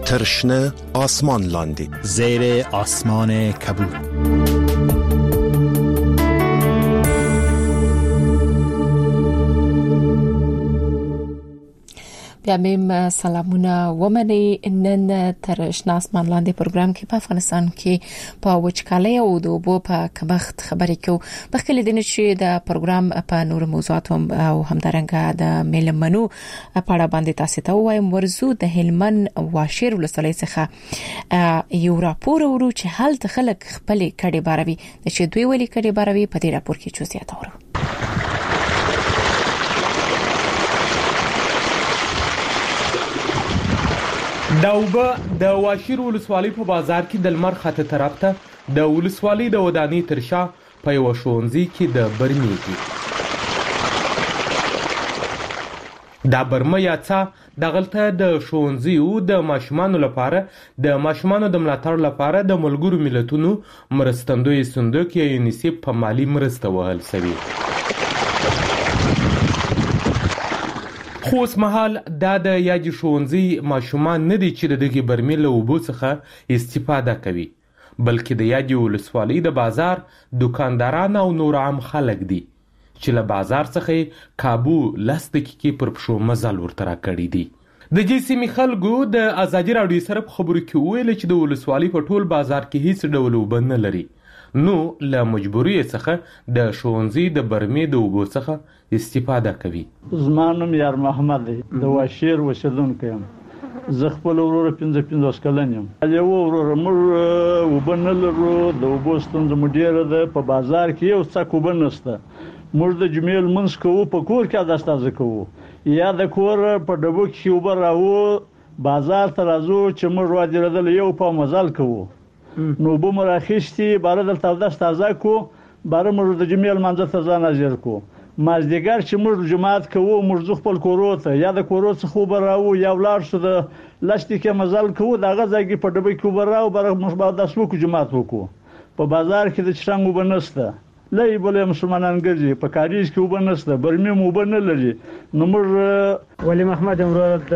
تر شنه آسمان لاندې زیر آسمان کبود. بیا میم سلامونه ومني نن تر شنه آسمان لاندې پروګرام کې په افغانستان کې په وچکالۍ او د اوبو په کمښت خبرې کوو. بخښلې دي چې د پروګرام په نور موضوعات او همدارنګه د میلمنو په اړه باندې تاسو ته وایم. ورزو د هلمند واشیر ولسوالۍ څخه یو راپور ورو چې هلته خلک خپل کډې باروي چې دوی ولې کډې باروي په دې راپور کې جزئیات اورو. دا اوبه د واشیر ولسوالۍ په بازار کې د لمر خاطه طرف ته د ولسوالۍ د ودانۍ تر شا په یو ښوونځي کې د برمې کې دا برمه یا څا دغلته د ښوونځیو د ماشومانو لپاره د ماشومانو د ملاتړ لپاره د ملګرو ملتونو مرستندوی صندوق یا یونیسف په مالی مرسته وهل شوی. خو اوس مهال دا د یادې ښوونځي ماشومان نه دي چې د دغې برمې له اوبو څخه استفاده کوي، بلکې د یادې ولسوالۍ د بازار دکانداران او نور عام خلک دي چې له بازار څخه کابو 10 دقیقې پر پښو مزل ورته راکړي دي. د دې سیمې خلکو د ازادي راډیو سره په خبرو کې وویل چې د ولسوالۍ په ټول بازار کې هیڅ ډول اوبه نه لري، نو له مجبورۍ څخه د ښوونځي د برمې د اوبو څخه استفاده کوي. زما نوم یار محمد دی، د واشیر اوسېدونکی یم. زه خپل ورور 55 کلن یم. یو ورور موږ اوبه نه لرو، د اوبو ستونزه مو ډېره ده. په بازار کې یو څک اوبه نشته. موږ د جمعې لمونځ کوو، په کور کې اودس کوو، یا د کور په ډبو کې اوبه راوو بازار ته راځو چې موږ واجرېدل یو په مزل کوو. نو اوبه مو راخیستې باره دلته اودس تازه کو، باره موږ د جمعې لمانځه ته ځان حاضر کو. مازدیګر چې موږ جماعت کوو موږ ځو خپل کورو ته، یا د کورو څخه اوبه راوو یا ولاړ شو د 10 دقیقې مزل کوو، د هغه ځای کې په ډبه کې اوبه راوو، باره موږ به اودس وکړو، جماعت وکړو. په بازار کې د چشنګ اوبه نشته، لای بلې مسلمانان ګرځي، په کاریز کې اوبه نشته، برمې مو اوبه نه لري. نو موږ ولی محمد امرو د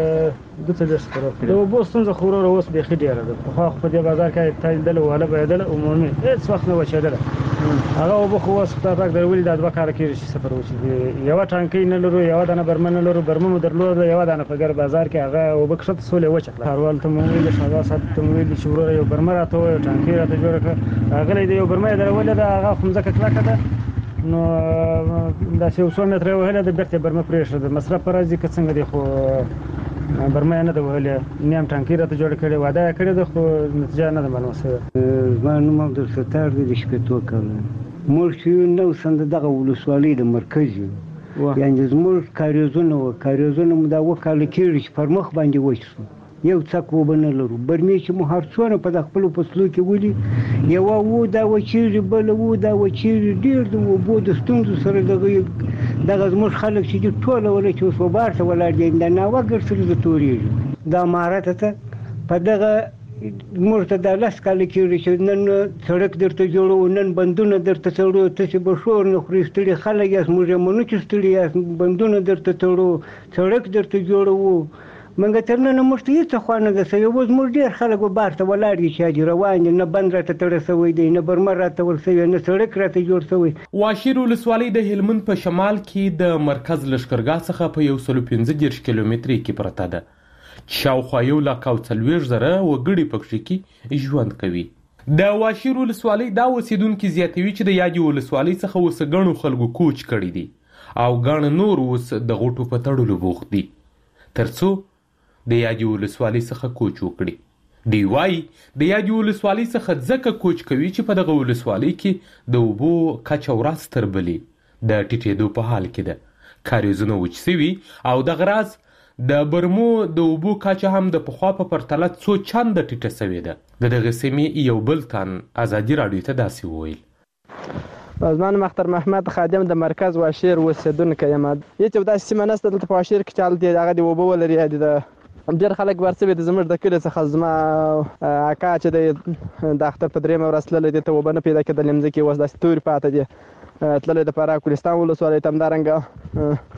دته دستره د اوبو ستونزه خو ورو اوس به خډیره ده. په خو په دې بازار کې تایدل ولا بهدل عمومي هیڅ وخت نه وچېدل. هغه اوبه خو اوس په تاک درولې د دوه کار کې شي سفر وشي. یو ټانکې نه لرو، یو دانه برمن نه لرو، برمن درلود، یو دانه په ګر بازار کې هغه اوبه کښت سولې وچکله. هروال ته مو ویل شاګه سات ته مو ویل چې ورو یو برمن راته یو ټانکې راته جوړ کړ. هغه له یو برمن درولې دا هغه خو ځکه کلاکه ده. نو دا 100 متره وهله د بیرته برمه پرېښه د مصرف پر ځای کې څنګه دی خو برمه نه ده وهله. نیم ټانکې راته جوړ کړي، واده کړی ده خو نتیجه نه ده معلومه شوې. زما نوم عبدالستار دی، د شپېتو کاله. موږ چې نو سند دغه ولسوالۍ د مرکز یو، یعنې زموږ کاریزونه وو، کاریزونه مو دا 2 کاله کېږي چې پر مخ باندې وچ شو، یو څک اوبه نه لرو. برمې چې مو هر څونه په د خپلو فصلو کې ولي، یوه وو دا وچېږي، بله وو دا وچېږي. ډېر د اوبو د ستونزو سره دغه زموږ خلک چې دي ټوله وله چې اوس وبار ته ولاړ دي، د ناوګر سره د تورېږي. دا مهارته ته په دغه موږ ته دا 10 کاله کېږي چې نن سړک درته جوړوو، نن بندونه درته تړو، تاسې به شور نه خورئ، ستړي خلک یاست، موږ یې منو چې ستړي یاست، بندونه درته تړو، سړک درته جوړوو. منګه تر نن موږ ته هیڅ خوا نه ده شوې. اوس موږ ډېر خلک بار ته ولاړ دي چې حاجي روان دي، نه بند راته تړی شوی دی، نه برمه راته ور شوی، نه سړک راته جوړ شوی. واشیر ولسوالۍ د هلمند په شمال کې د مرکز لښکرګاه څخه په 115 کیلومتري کې پرته ده، چې شاوخوا 140,000 وګړي پکې کې ژوند کوي. د واشیر ولسوالۍ دا اوسیدونکي زیاتوي چې د یادې ولسوالۍ څخه اوس ګڼو خلکو کوچ کړي دي او ګڼ نور اوس د غوټو په تړلو بوخت دي ترڅو د یادې ولسوالۍ څخه کوچ وکړي. دی وایي د یادې ولسوالۍ څخه ځکه کوچ کوي چې په دغه ولسوالۍ کې د اوبو کچه ورځ تر بلې د ټیټېدو په حال کې ده. کاریزونه وچ شوي او دغه راز د برمو د اوبو کچه هم د پخوا په پرتله څو چنده ټیټه شوې ده. د دغه سیمې یو بل تن ازادي راډیو ته داسې وویل: زما نوم اختر محمد خادم د مرکز واشیر اوسېدونکی یم. هېڅ یو داسې سیمه نشته دلته په واشیر کې چې هغه د اوبه ولري. ډېر خلک ورسوي د زموږ د کلي څخه. زما اکا چې د اختر په 3مه ورځ تللی دی، ته اوبه نه پیدا کېدلې، مځکې اوس داسې تورې پاتې دي. تللی د فراه کوهستان ولسوالۍ ته، همدارنګه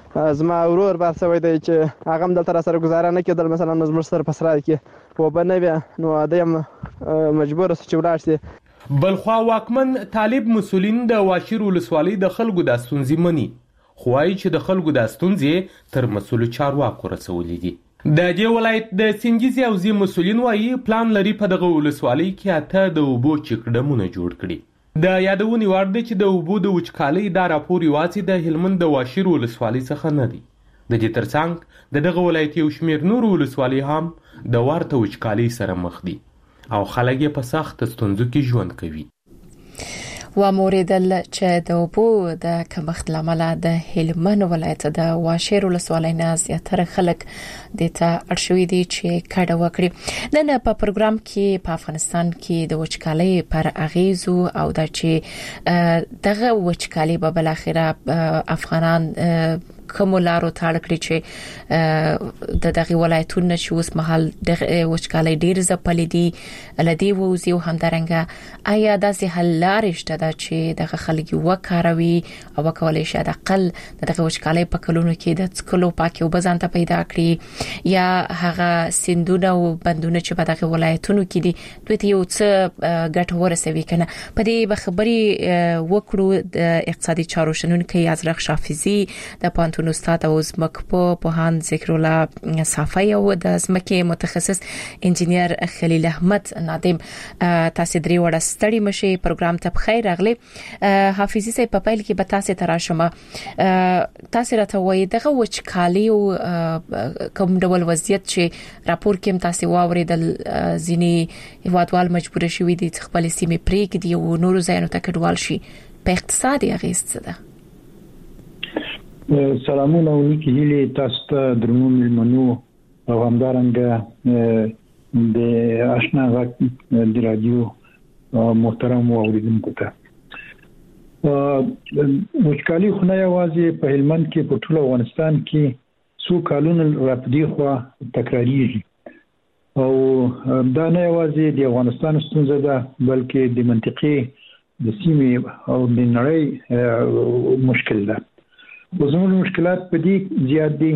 زما ورور بار سوی دی چې هغه هم دلته راسره ګزاره نه کېدل، مثلا زموږ سره په سرای کې اوبه نه وي، نو دی هم مجبور شو چې ولاړ شي. بلخوا واکمن طالب مسولین د واشیر ولسوالۍ د خلکو د ستونزې مني، خو وايي چې د خلکو د ستونزې تر مسؤلو چارواکو رسولې دي. د دې ولایت د سنجیزي او زی مسولین وايي پلان لري په دغه ولسوالۍ کې 8 د اوبو چکډمونه جوړ کړي. د یادونې وړ دی چې د اوبو د وچکالۍ دا راپور یوازې د هلمند د واشیر ولسوالۍ څخه نه دی. د دې ترڅنګ د دغه ولایت یو شمېر نور ولسوالۍ هم د ورته وچکالۍ سره مخ دي او خلک یې په سخت ستونزو کې ژوند کوي. وموریدل چې د اوبو د کمښت لامل د هلمند ولایت د واشیر ولسوالۍ نه زیاتره خلک د ته اړشوي دي چې کډه وکړي. نن په پروګرام کې په افغانستان کې د وچکالۍ پر اغیزو او د چې دغه وچکالۍ به بل اخره افغانان کوم لارو تاړ کړی چې د دغه ولایتونو چې اوس مهال د وچکالۍ ډیر ځپلې دي لدی ووزي او همدارنګه آیا داسې حل لارې شته چې دغه خلک وکاروي او وکولای شي د اقل دغه وچکالۍ په کلونو کې د څکلو پاکي او بزانته پیدا کړي یا هغه سندونه او بندونه چې په دغه ولایتونو کې دي دوی ته یو څه ګټه ورسوي کنه. په دې خبري وکړو د اقتصادي چارو شنونکي ازرق شافعي د پانتون استاد او زمکپو پوهان ذکر الله صافی او د زمکه متخصص انجنیر خلیل احمد نادم. تاسو درې وړه ستړي مشي پروګرام ته بخیر راغلي. حافظي سي په پیل کې به تاسو تراشمه تاسو راته وایي دغه وچکالي او کوم ډول وضعیت چې راپور کې تاسو واوریدل ځینی هوادوال مجبور شوي دي چې خپل سیمه پریک دی او نور ځایونو ته کډوال شي په اقتصادي اغیز څه ده؟ سلامونه او نیکی هیلې تاسو ته درنو ملمنو او همدارنګه د آشنا غږ د رادیو محترم اوریدونکو ته. وچکالي خو نه یوازې په هلمند کې په ټول افغانستان کې څو کالونه راپدې خوا تکراریږي او دا نه یوازې د افغانستان ستونزه ده بلکې د منطقې د سیمې او د نړۍ مشکل ده. زموږ مشکلات په دې زیات دي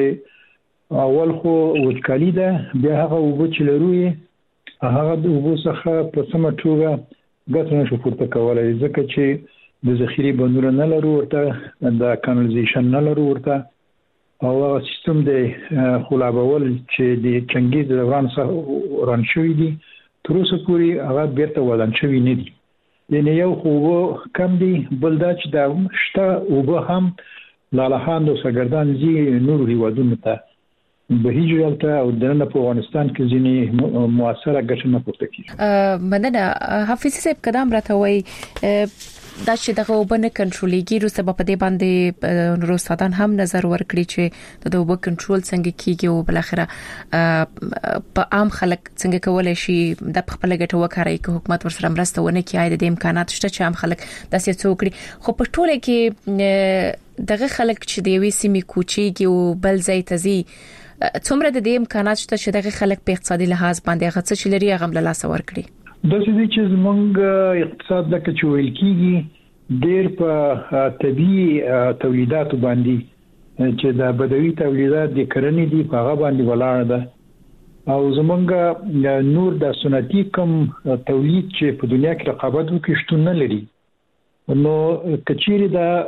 چې اول خو وچکالي ده، بیا هغه اوبه چې لرو هغه د اوبو څخه په سمه توګه ګټه نشو پورته کولای ځکه چې د ذخیرې بندونه نه لرو ورته د کانالیزیشن نه لرو ورته او هغه سیستم د خلابول چې د چنګیز دوران څخه وران شوی دي تر اوسه پورې هغه بیرته ودان شوی نه دي. یعنی یو خو کم دي بل دا چې دا شته اوبه هم لالهاند او سرګردان زی نور هیوادونو ته به هیجرالته او دنه په افغانستان کې ځینې موثره ګټه نه پورته کیږي. مننه. حافظ صاحب قدم راته وای دا چې دغه وبنه کنټرولېږي روسه په دې باندې روسادان هم نظر ورکړي چې د وب کنټرول څنګه کیږي او بل اخره په عام خلک څنګه کولای شي د خپل ګټه وکړي چې حکومت ورسره مرسته ونه کوي. د امکانات شته چې عام خلک داسې څوکړي خو په ټوله کې دغه خلک چې د وی سیمې کوچیږي او بل ځای ته ځي څومره د دې امکانات شته چې دغه خلک په اقتصادي لحاظ باندې هغه څه چې لري هغه له لاس ورکړي. د دې چې زمونږ اقتصاد لکه چې ویل کیږي ډېر په طبيعي تولیداتو باندې چې د بدوي تولیدات د کرنې دی په هغه باندې ولاړ ده او زمونږ نور د سنتي کم تولید چې په دنیا کې رقابت وکړي شتون نه لري. نو کچيري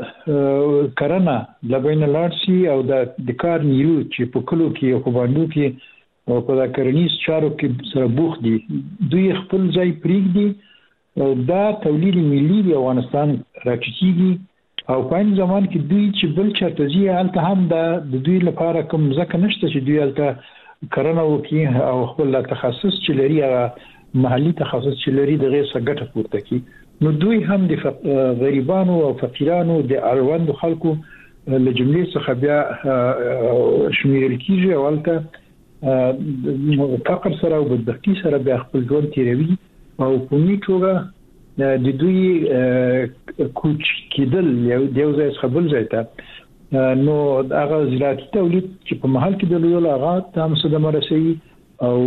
د کرنه د بین لارسي او د کار نیرو چې په کلو کې او په باندې کې او په کرنیز چارو کې سره بوخ دي دوی خپل ځای پریږدي دا تولید ملي د افغانستان راټیټيږي او په ځمان کې دوی چې بل چاته ځي الته هم د دوی لپاره کوم ځکه نشته چې دوی الته کرنه وکړي او خپل تخصص چې لري هغه محلي تخصص چې لري د غیر څه ګټه پورته کوي. نو دوی هم د غریبانو او فقیرانو د اړوند خلکو له جملې څخه بیا شمیرل کیږي او البته فقر سره او بدبختی سره بیا خپل ژوند تیروي او په نیټوګه د دوی کوچ کېدل یو ځای څخه بل ځای ته نو هغه زراعتي تولید چې په محل کې د لویو هغه تام صدمه رسي او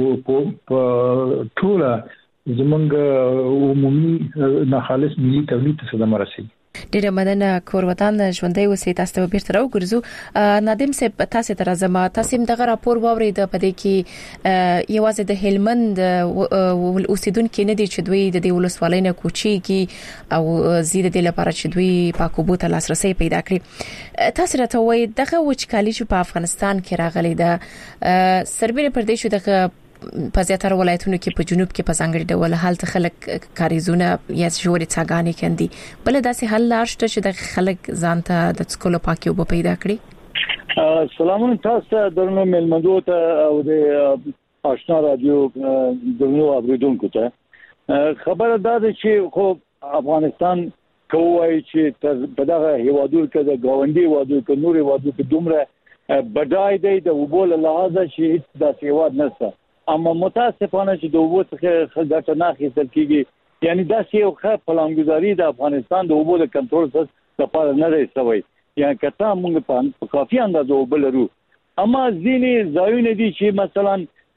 په ټوله زمونږ عمومي ناخالص ملي تولید ته صدمه رسي. ډیره مننه کور وطن ژوندۍ اوسې. تاسو ته بیرته راوګرځو. نادم صاحب تاسو ته راځم. تاسو دغه راپور واورید په دې کې یوازې د هلمند اوسیدونکو نه دي چې دوی د دې ولسوالۍ نه کوچيږي او زیاده د لپاره چې دوی پاکوبو ته لاسرسي پیدا کړي. تاسو راته وایي دغه وچکالي چې په افغانستان کې راغلي ده سربېره پر دې شو دغه په زیاتره ولایتونو کې په جنوب کې په ځانګړي ډول حالت خلک کاریزونه یا جوړې څاګانې کندي بل داسې حل لارشته چې د خلک ځانته د څکلو پاکي وب پیدا کړي. سلامونه تاسو درنو ملمندو ته او د آشنا رادیو درنو اوریدونکو ته خبره ده چې خو افغانستان کوی چې په دغه هیوادونو کې د گاونډي هیوادونو کې نور هیوادونو کې دومره بدای دی د وبول لحاظه چې د هیواد نشته اما متاسفانه چې د وبو څخه ګټه نه اخیستل کیږي یعنی دا یو ښه پلانګذاري د افغانستان د وبو د کنټرول لپاره نه دی شوی یعنی کته موږ په کافي اندازه وبلرو اما ځینې ځایونه دي چې مثلا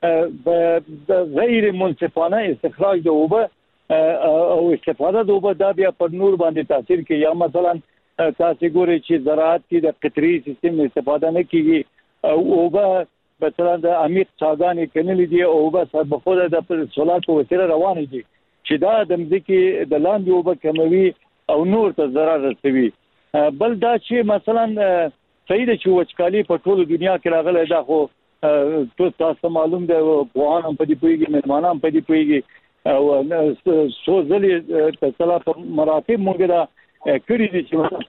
غیر منصفانه استخراج د وبو او استفاده د وبو د بیا پر نور باندې تاثیر کوي یا مثلا تاسو ګورئ چې زراعت کې د قطري سیستم استفاده نه کیږي او وبو مثلا د عمیق څاګانې کنلې دي او بس په خود د سولار په وسیله روان دي چې دا د مځکې د لاندې وبو کموي او نور ته ضرر رسوي. بل دا چې مثلا صحیح ده چې وچکالي په ټول دنیا کې راغله دا خو تاسو معلوم ده قوان هم په دې پويږي مهمانان په دې پويږي او سوزلي تاسو په مراتب موږ دا کړی دي چې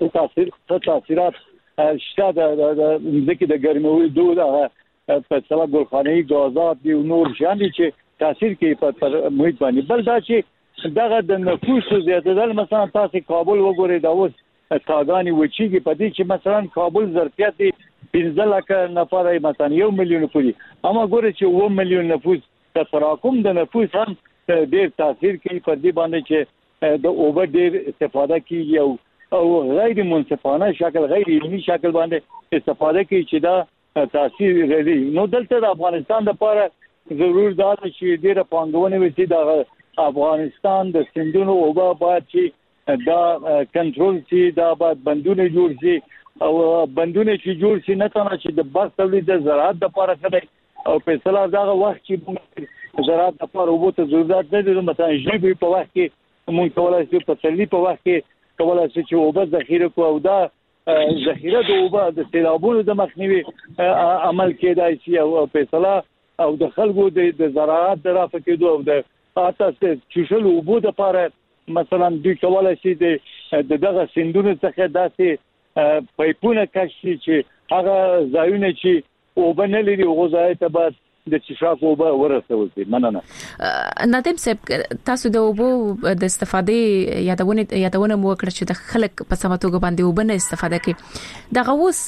تاثیرات شته د مځکې د ګرموي دوه په سبب ګلخانه‌ای غازات دی نور شان دي چې تاثیر کوي په محیط باندې. بل دا چې دغه د نفوس زیاتېدل مثلا تاسو کابل وګورئ دا اوس تاګانی وچیږي په دې چې مثلا کابل ظرفیت 15 لک نفر مثلا 1 میلیون پوری اما ګورئ چې 1 میلیون نفوس تراکم د نفوس هم ډېر تاثیر کوي په دې باندې چې د اوبر ډېر استفاده کیږي او غیر منصفانه شکل غیر علمي شکل باندې استفاده کوي چې دا تاثیر غوړي. نو دلته د افغانستان لپاره ضرور دا چې ډیره پانګونه وشي د افغانستان د سندونو اوبه باید چې دا کنټرول شي دا باید بندونه جوړ شي او بندونه چې جوړ شي نه تنه چې د بس تولید د زراعت لپاره کوي او په اصطلاح دا وخت چې زراعت لپاره اوبه ته ضرورت نه دي مثلا جيبي په وخت کې مونږ کولای شو په تللی په وخت کې کولای شو چې اوبه ذخیره کو او دا ذخیره د اوبه د سیلابونو د مخنیوي عمل کېدای شي او په اصطلاح او د خلکو د زراعت د رافع کېدو او د اساسي چشل اوبو د لپاره مثلا دوی کولای شي د دغه سندونو څخه داسې پایپونه کشي چې هغه ځایونه چې اوبه نه لري هغه ځای ته به د چشاک اوبه ورسول شي. مننه. نادم صاحب تاسو د اوبو د استفادې یادونه مو وکړه چې د خلک په سماتوګ باندې اوبه نه استفاده کوي. دغه اوس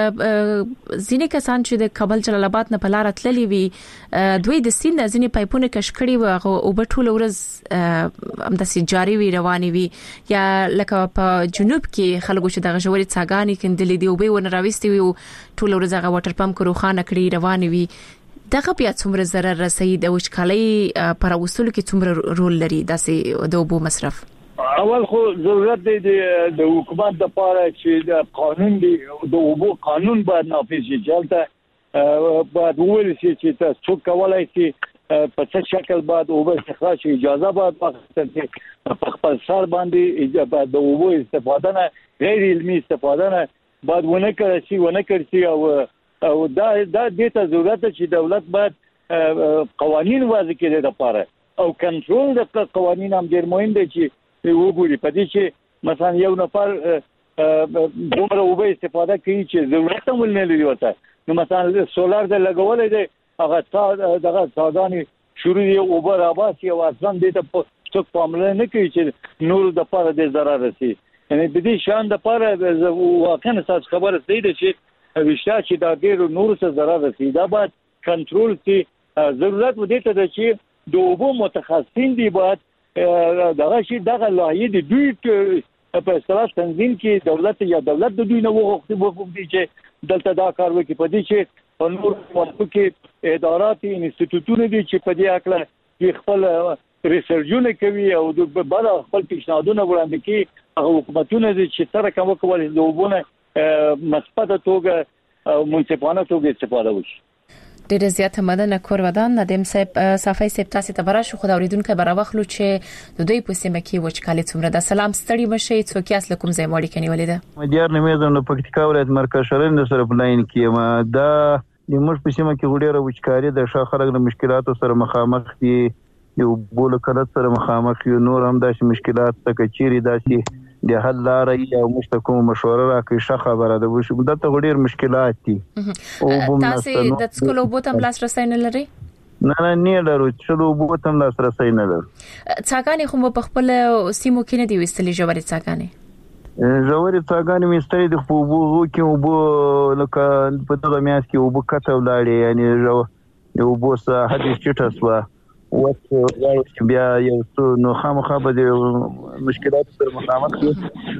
ځینې کسان چې د کابل جلال آباد نه په لار تللی وي دوی د سیند ځینې پایپونه کش کړي و اوبه ټول ورځ همداسې جاري وي رواني وي یا لکه په جنوب کې خلکو چې دغه جوړې څاګانې کندلې دی اوبه ونه راوستي وي ټول ورځ هغه واټر پمپ روخانه کړي رواني وي دغه بیا څومره ضرر رسي د وچکالۍ پر وصول کې څومره رول لري داسې د اوبو مصرف. اول خو ضرورت دی د حکومت لپاره چې د قانون دی د اوبو قانون باید نافذ شي چلته باید ویل شي چې تاسو کولای شي په څه شکل باید اوبو استخراج اجازه باید واخیستل شي په خپل سر باندې د اوبو استفاده نه غیر علمي استفاده نه باید ونه کړی شي او دا د ته ضرورت چې دولت باید قوانين وضع کړي لپاره او کنټرول د قوانين هم ډیر مهم دي چې وګوري په دې چې مثلا یو نفر دومره اوبه استفاده کوي چې ضرورت هم نه لري ورته نو مثلا سولار د لګولې دي هغه دغه څاګانې شروع یې اوبه راواسي او اصلا دې ته څوک پاملرنه نه کوي چې نور د لپاره د ضرر رسي یعنی د دې شان د لپاره واقعا اساس خبره صحیح ده چې وشته چې دا ډېر نور څه ضرر رسي دا باید کنټرول شي. ضرورت ودې ته چې د اوبو متخصصین دی باید دغه شي دغه لایې دی دوی په اصطلاح تنظیم کې دولت د دوی نه وغوښتي چې دلته دا کار وکړي په دې چې نور ملکو کې ادارات انسټیټیوټونه دي چې په دې اړه خپل ریسرچونه کوي او د بل خپل پیشنهادونه وړاندې کوي حکومتونه چې تر کومه کول د وبونه مثبت توګه او منصفانه توګه استفاده وشي. ډېر زیات مدنه کور ودان ندیم صاحب صافي صاحب تاسو ته برا شو خو دا اوریدونکو براوخلو چې د دوی په سیمه کې وچکالي څومره ده. سلام ستړي مشه څوک یاس لکم زې ماړي کني ولیده مدیار نمېزم د پکتیکا ولایت مرکز شرن سره پلاین کې ما دا د موږ په سیمه کې وړي وچکالي د شاخرګ د مشکلاتو سره مخامخ دي یو بول کلت سره مخامخ یو نور هم داسې مشکلات ته چیرې داسې د حل لارې او مستقیم مشوره راکړي ښه خبره ده وشو د ته ډېر مشکلات دي او تاسو د سکول بوتم لاس رسای نه لري نه لرو چې بوتم لاس رسای نه لرو څاګانې خو په خپل سیمو کې نه دی وستلې جوړې څاګانې مستری د خپوبو کې وبو لکه په دغه میاس کې وبو کته ولاړې یعنی یو بوس حدیث چټسوا وڅ بیا یو څو نو خامخا به مشکلات سره مخامخ دي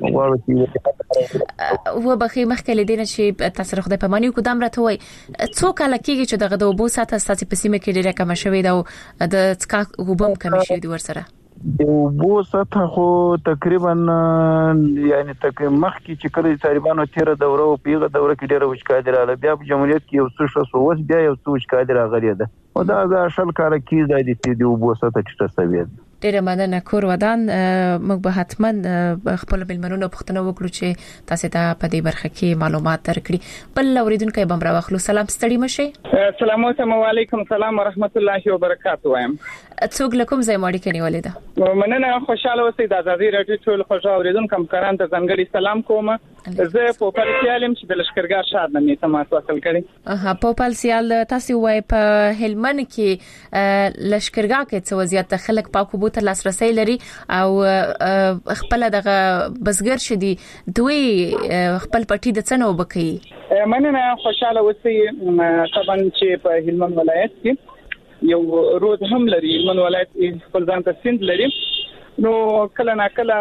و بخي مخکې لیدنه چې تاسو خدای په معنی کو دام راته وای څو کال کېږي چې دغه د وبو ساته ستاسو په سیمه کې ډیره کم شوې ده د څکا وبم کم شوې دي ورسره وبو ساته خو تقریبا یعنی تقریبا مخکې چې کله طالبانو تیر دوره او پیغه دوره کې ډیره وچکالي رااله بیا په جمهوریت کې یو څه شو اوس بیا یو څه وچکالي راغلی ده او دا اصل کار کې د دې وبو ساته چې تاسو ډیره مننه کور ودان موږ به حتما خپل بلمنونو پښتنو وکړو چې تاسو ته په دې برخه کې معلومات درکړي. بل اوریدونکو به مرا واخلو. سلام ستړي مشه. السلام علیکم سلام ورحمت الله وبرکاته. وایم څوک لکم زې ماړي کني ولیدا مننه خوشاله اوسئ د ازادي رادیو ټول خوشاله اوریدونکو کمکاران ته ځانګړي سلام کوم. زه په پالسیالم چې د لشکرګاه شاد نه تماس وصل کړي. په پالسیال تاسو وای په هلمند کې لشکرګاه کې څو زیات خلک پاکو ته لاسرسي لري او خپل دغه بزګر شدي دوی خپل پټي د څنو وبکي. مننه خوشاله اوسئ. طبعا چې په هلمند ولایت کې یو رود هم لري. هلمند ولایت خپل ځان ته سند لري نو کله نا کله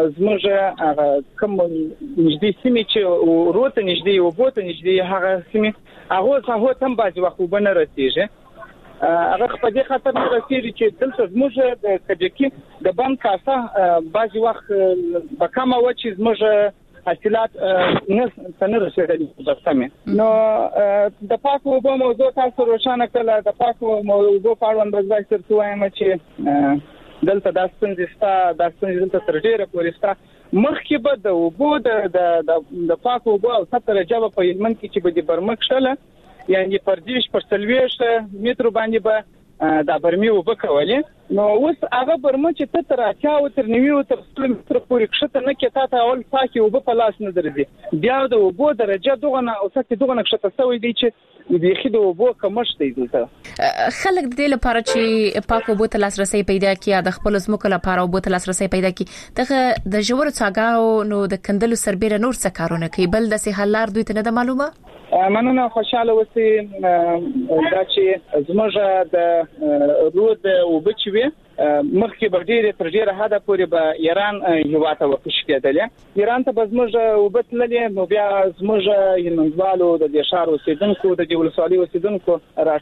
زموږ کوم نږدې سیمې چې رود ته نږدې او بوت نږدې هغه سیمې هغه هم بعضي وخت وبنه رسیږي. هغه په دې خاطر رسیږي چې دلته زموږ د کډکی د بند کاسه بعضي وخت په کومه و چې زموږ حاصلات نه رسیدلي بسمه نو د پاکو وبو موضوع تاسو روښانه کړل. د پاکو موضوع په اړه باندې څه وایم چې دلته د ستنځ دلته تر ډیره پورې ستا مخکې به د وبو د پاکو وبو او 70 جواب په هلمند کې چې به د برمک شله یعنی پردیش پر سلويش متر باندې به د برمي وبکولې نو اوس هغه برمه چې ته تر 80 تر 90 تر 100 متر پورې کښته نه کې تا ته اول پاکي وب په لاس نه درځي بیا د وبو درجه دغه نه او څه دغه نه کښته سوي دي چې د خېدو وبو کمشته دي. خلک د دې لپاره چې پاکو وبو ته لاسرسي پیدا کړي د خپل ځمکو لپاره وبو ته لاسرسي پیدا کړي دغه د جوړ څاګاو نو د کندلو سربېره نور څه کارونه کوي بل د سهالار دوی ته نه معلومه. مننه خوشاله اوسئ. دا چې زموږ د رود وبچوي مخکې به ډېر حدا پورې به ایران هیواته وقش کېدلې ایران ته به زموږ وبتللې نو بیا زموږ هلمندوالو د دې شهر اوسیدونکو د دې ولسوالۍ اوسیدونکو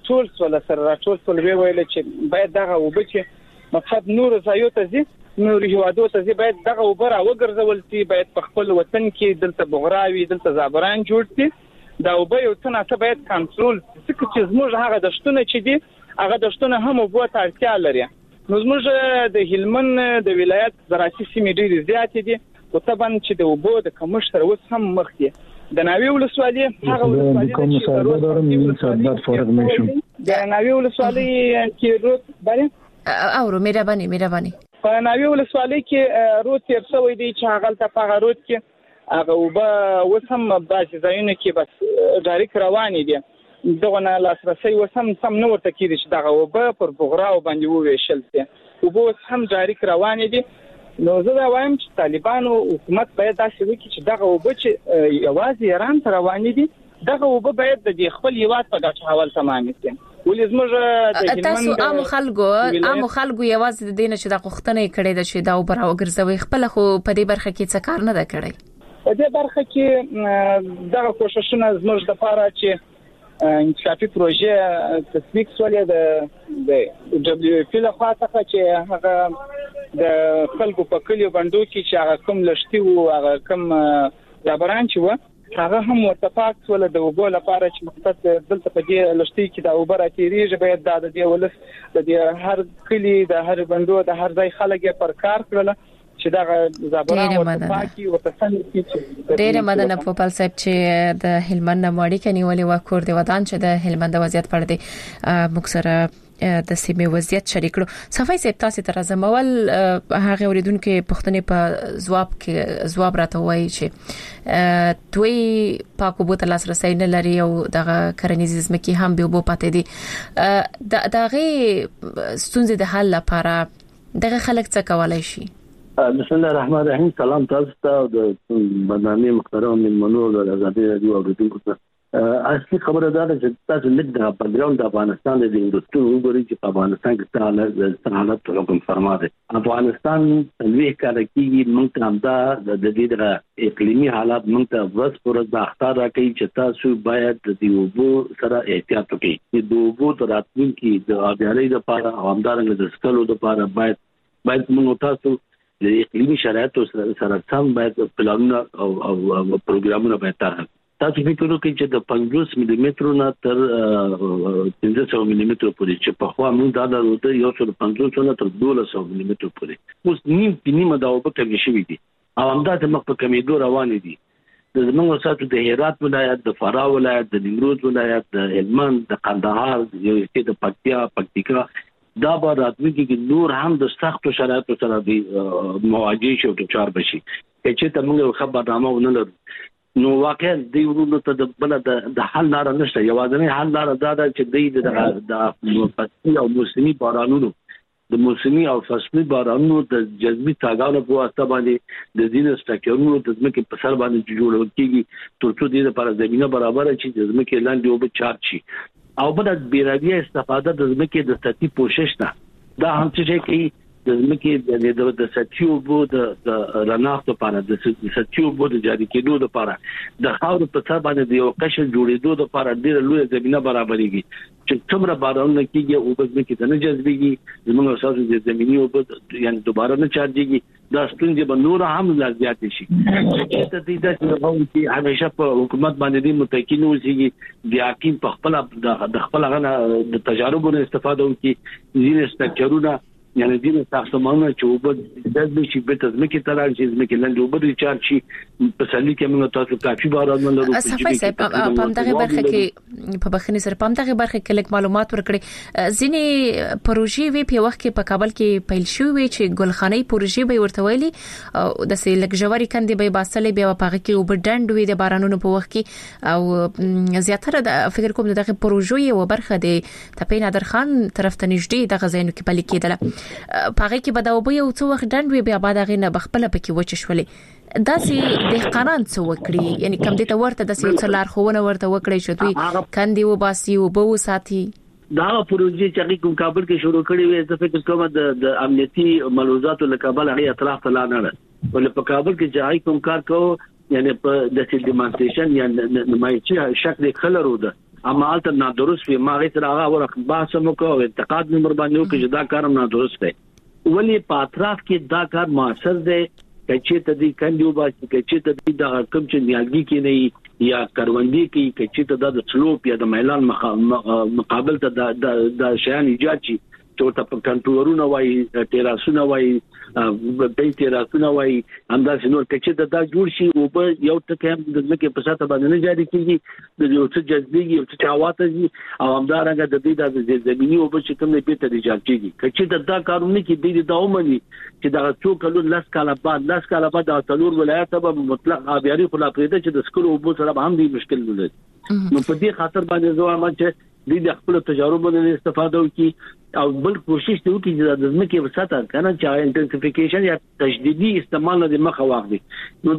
راټول سول ویل چې باید دغه وبچي مقصد نور ځایو ته ځي نور هیوادو ته باید دغه وبره وګرځول شي باید په خپل وطن کې دلته بغراوي دلته زعفران جوړ شي دا وبه یو څه باید کنټرول ځکه چې زموږ هغه دشتونه چې دي هغه دشتونه هم وبو ته اړتیا لري نو زموږ د هلمند د ولایت زراعتي سیمې ډېرې زیاتې دي او طبعا چې د وبو د کمښت سره اوس هم مخ دي. د ناوی ولسوالۍ هغه ولسوالۍ د ناوی ولسوالۍ کې رود باندې او مهرباني په ناوی ولسوالۍ کې رود تیر شوی دی چې هغه ته په رود کې هغه وبا وسم بعض ځایونه کې بس ډایرک روانې دي دغه نه لاسرسي وسم سم نو ورته کېږي چې دغه وبا پر بغراو باندې وویشل دي وبا هم ډایرک روانې دي نو زه دا وایم چې طالبانو حکومت باید داسې وکړي چې دغه وبا چې یوازې ایران ته روانې دي دغه وبا باید د خپل هیواد په ګټه حواله تمام شي. ولې زموږ د تاسو عام خلکو یوازې د دینه چې د غوښتنې کړي د چې دا وبره وګرځوي خپل خو په دې برخه کې څه کار نه ده کړی. په دې برخه کې دغه کوششونه زموږ د لپاره چې انکشافي پروژې تطبیق سولې د WFP لخوا څخه چې هغه د خلکو په کلیو باندې چې هغه کوم لشتي او هغه کوم زبران چې و هغه هم ورتفاق ول د وګول لپاره چې مقصد دلته په دې لشتي کې د اوبر اتیریږي باید د دې ولس د هر کلی د هر بندو د هر ځای خلک پر کار کړل چې دا زبران ورتفاقي او تسنید کې ډېر مدنه په پال صاحب چې د هلمند ماړی کني ولې وکور دی ودان چې د هلمند وضعیت پر دی مکسره د سیمه وضعیت شریک کړو صفای صاحب تاسو تر زمول هغه اوریدونکو پښتنې په جواب راته وایي چې دوی پاکو بوت لاس رسای نه لري او دغه کرنیزم کې هم به وبو پاتې دي دغه ستونزې د حل لپاره دغه خلک څه کولای شي بسم الله الرحمن الرحیم سلام تاسو ته د برنامه محترم من منور د ازادي رادیو اوریدونکو ته اصلي خبره ده چې تاسو لږ د بیکګراوند د افغانستان د انډستری وګورئ چې په افغانستان کې حالت حکم فرما ده افغانستان لوی کار کوي موږ هم دا د دې د اقلیمي حالات موږ ته ورځ پر ورځ د اختار راکړي چې تاسو باید د دیوبو سره احتیاط وکړئ چې دیوبو تر راتلونکي د آبیارۍ لپاره او همدارنګه د سکلو لپاره باید موږ تاسو د اقلیمي شرایطو سره سم باید پلانونه او پروګرامونه باید طرح تاسو فکر وکړئ چې د 50 ملي مترو نه تر 1500 ملي مترو پورې چې په خوا موږ دا د یو څو 500 نه تر 1200 ملي مترو پورې اوس نیمه دا وبکه کې شوې دي او همداسې مخ په کمیدو روان دي د زموږ ساتو د هرات ولایت د فراه ولایت د نیمروز ولایت د هلمند د قندهار یو کې د پکتیکا دا به راتلونکي کې نور هم د سختو شرایطو سره دی مواجه شي او دوچار بشي چې ته موږ خبرنامه ونلرو نو واقعا دی ورونو ته د بل د حل لار نشته یوازینی حل لار دا ده چې دی د فصلي او موسمي بارانونو د موسمي او فصلي بارانونو د جذبي تاګانو په واسطه باندې د دین سټراکچرونو د ځمکې په سر باندې جوړول کیږي ترڅو د لپاره زمينه برابر شي د ځمکې لاندې او به چارج شي او بل د بیرویه استفاده د ځمکې د سطحي پوشش نه دا هم چې کوي د ځمکې د سطحي اوبو د رناخت لپاره د سطحي اوبو د جاري کېدو لپاره د خاور په سر باندې د یو قشر جوړېدو لپاره ډېر لوی زمينه برابرېږي چې څومره باران کېږي او په ځمکې ته نه جذبېږي زموږ اساسي د زميني اوبو یعنی دوباره نه چارجېږي دا ستونزې به نور هم لا زیات شي چې ته دې چې همیشه په حکومت باندې متکین اوسېږي د حکیم په خپل د خپل غنه د تجاربو استفاده وکړي ځینې سټراکچرونه یعنی دینه ساختمانونه چې وبد د شي به تزمکه تران چې زمکه لاندې وبد ریچارج شي په سالي کې موږ تاسو کافي باران نه لرو صفای په دغه برخه کې په بخښنې سره په دغه برخه کې لیک معلومات ورکړي ځینې پروژې وی په وخت کې په کابل کې پیل شوې چې ګلخانې پروژې به ورته ویلي د سیلک جواري کندې به باسلې به په هغه کې وبډند وي د بارانونو په وخت کې او زیاتره د فکر کوم دغه پروژې یو برخه د تپین نادر خان طرف ته نږدې دغه ځایونو کې پلي کېدله پاره کې به دا وبې او څو وخت ډند وي بیا بعد هغه نه بخپله پکې وچ شولې داسې د قانون څو وکړي یعنی کم دې ته ورته د یو څلار خوونه ورته وکړي چې دوی کندي و باسي او بو ساتي دا پروژې چې کوم کابل کې شروع کړي وي زه فکر کوم د امنیتي ملحوظاتو له کابل هغه اطراف ته لاندې ول په کابل کې ځای کوم کار کو یعنی په د ډیمانستریشن یا نمایشي شکل خلرو ده اما البته نادرست وي ما غیر هغه ورخ بحث مو کو او اعتقاد نمبر باندې وکړي دا کار نادرست دی ولی په اطراف کې دا کار موثر دی چې ته دې کندیو باسي چې ته دې دا کوم چې نیالګي کې نه یا کروندې کې چې ته د سلوپ یا د میلان مقابل ته د شیان ایجاد شي چې ته کنټرولونه وای ټیراسونه وای د ټیراسونه وای انداز نور چې دا جوړ شي او په یو ټکه د ځمکې په ساته باندې نه جاري کیږي د یو څه جذبېږي او څه حواته او همدارنګه د دې د زمینی او په شکل نه پیته دي جاري کیږي چې دا کارونه کې د داومني چې دا څو کلو لاس کاله بعد د تلور ولایت به مطلق آبیاري خلا پرېده چې د سکرو او سره هم دي مشکل ولري نو په دې خاطر باندې زه وایم چې د خپل تجارب نه استفاده وکړي او بل کوشش ته وکړي چې د ځمکې وساته کنه چې انټنسیفیکیشن یا تجدیدي استعمال د مخه واخلي نو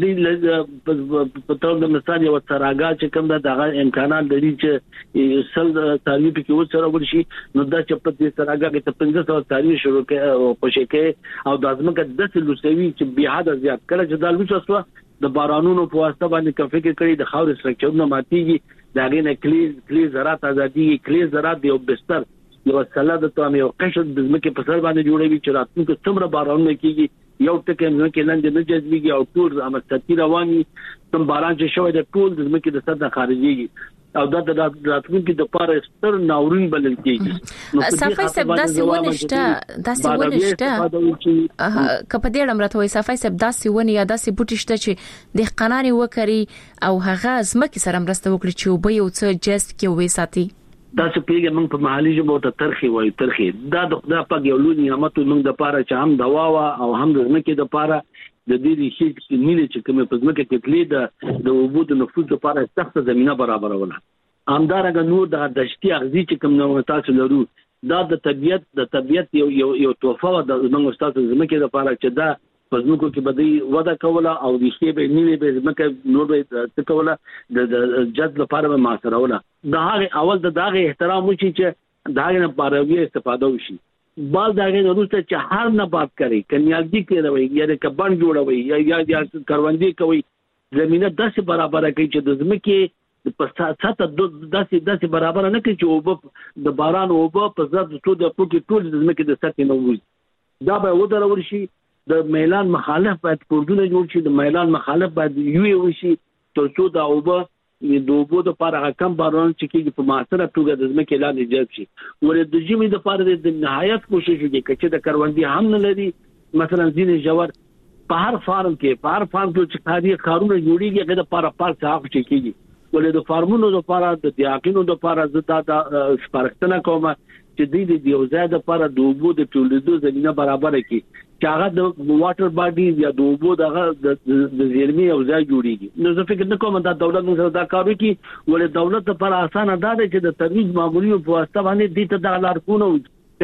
د په تور د مثال یو تراګه چې کوم د امکانات لري چې سل تعلیب کې وسره ورشي نو دا چې په دې تراګه کې ته 1500 تعلیب شروع کې او پښې او د ځمکې د لوسوي چې بیا د زیات کړه چې د لوسو د بارانونو په واسطه باندې کفکر کړي د خاور سټراکچرونه ماتيږي دا غینه کلیز زراعت ازادي کلیز زراعت دی او بستر یو سلاده ته یو قشر د زمکه په سر باندې جوړوي چې راتلونکي څومره بارانونه کیږي یو ټکه زمکه لاندې نه جذبيږي او ټول امستتی رواني تم باران چې شوی د ټول د زمکه د سر نه خارجيږي او دا د راتلونکي د پاره ستر ناورین بلل کیږي صفای سب داسې ونشته کپه دې لمرته وي صفای سب داسې ونی یا داسې بوټشته چې د قناري وکړي او هغه زمکه سره مرسته وکړي چې وبې او څه جست کې وې ساتي دا څه پیګه موږ په محلي ژبه ته ترخی وایو ترخی دا د خدای پاک یو لوی نعمت موږ د پاره چې هم دوا او هم د زمکه د پاره د دې شي نیلې چې کومه په زمکه کې تلې د وجود نفوذ لپاره سخت زمينه برابروله همدارنګه نور د دشتي اغزي چې کوم نو تاسو لرو دا د طبيعت یو توفه د موږ تاسو زمکه د پاره چې دا په زمکو کې بدی ودا کوله او د شی به نیلې به زمکه نور به څه کوله د جذب لپاره ما سره ولا دا هغه اول د داغه احترام وشي چې داغه نه پاروي استفاده وشي بال داغه وروسته چې هر نه بات کوي کنيالدي کوي یا کبان جوړوي یا کروندې کوي زمينه داسې برابر کوي چې د زمکه په ساته داسې برابر نه کوي چې او د باران او په زړه د ټول د ټول د زمکه د سطح نه وځي دا به ودرول شي د میلان مخالف باید پردونه جوړ شي د میلان مخالف باید یو وشي تر څو دا او د دوبو د لپاره کم باران چې کېږي په معاصره توګه د زمکه لاندې جذب شي ولې د جمی د لپاره د نهایت کوشش وکړي چې د کروندې هم نه لري مثلا ځینې جوړ په هر فارم کې چې کارونه جوړیږي هغه د لپاره پارک څخه چې کېږي ولې د فارمونو د لپاره د دیاقینو د لپاره د سپارښتنه کومه چې د یو ځای د لپاره د اوبو د تولیدو زمينه برابر کړي چې هغه د واټر باډي یا د اوبو د زیرمې او ځای جوړیږي نو زه فکر نه کوم دا دولت موږ دا کار وکړي ولې دولت لپاره اسانه ده چې د ترویج مامورینو په واسطه باندې د ته د لارښوونه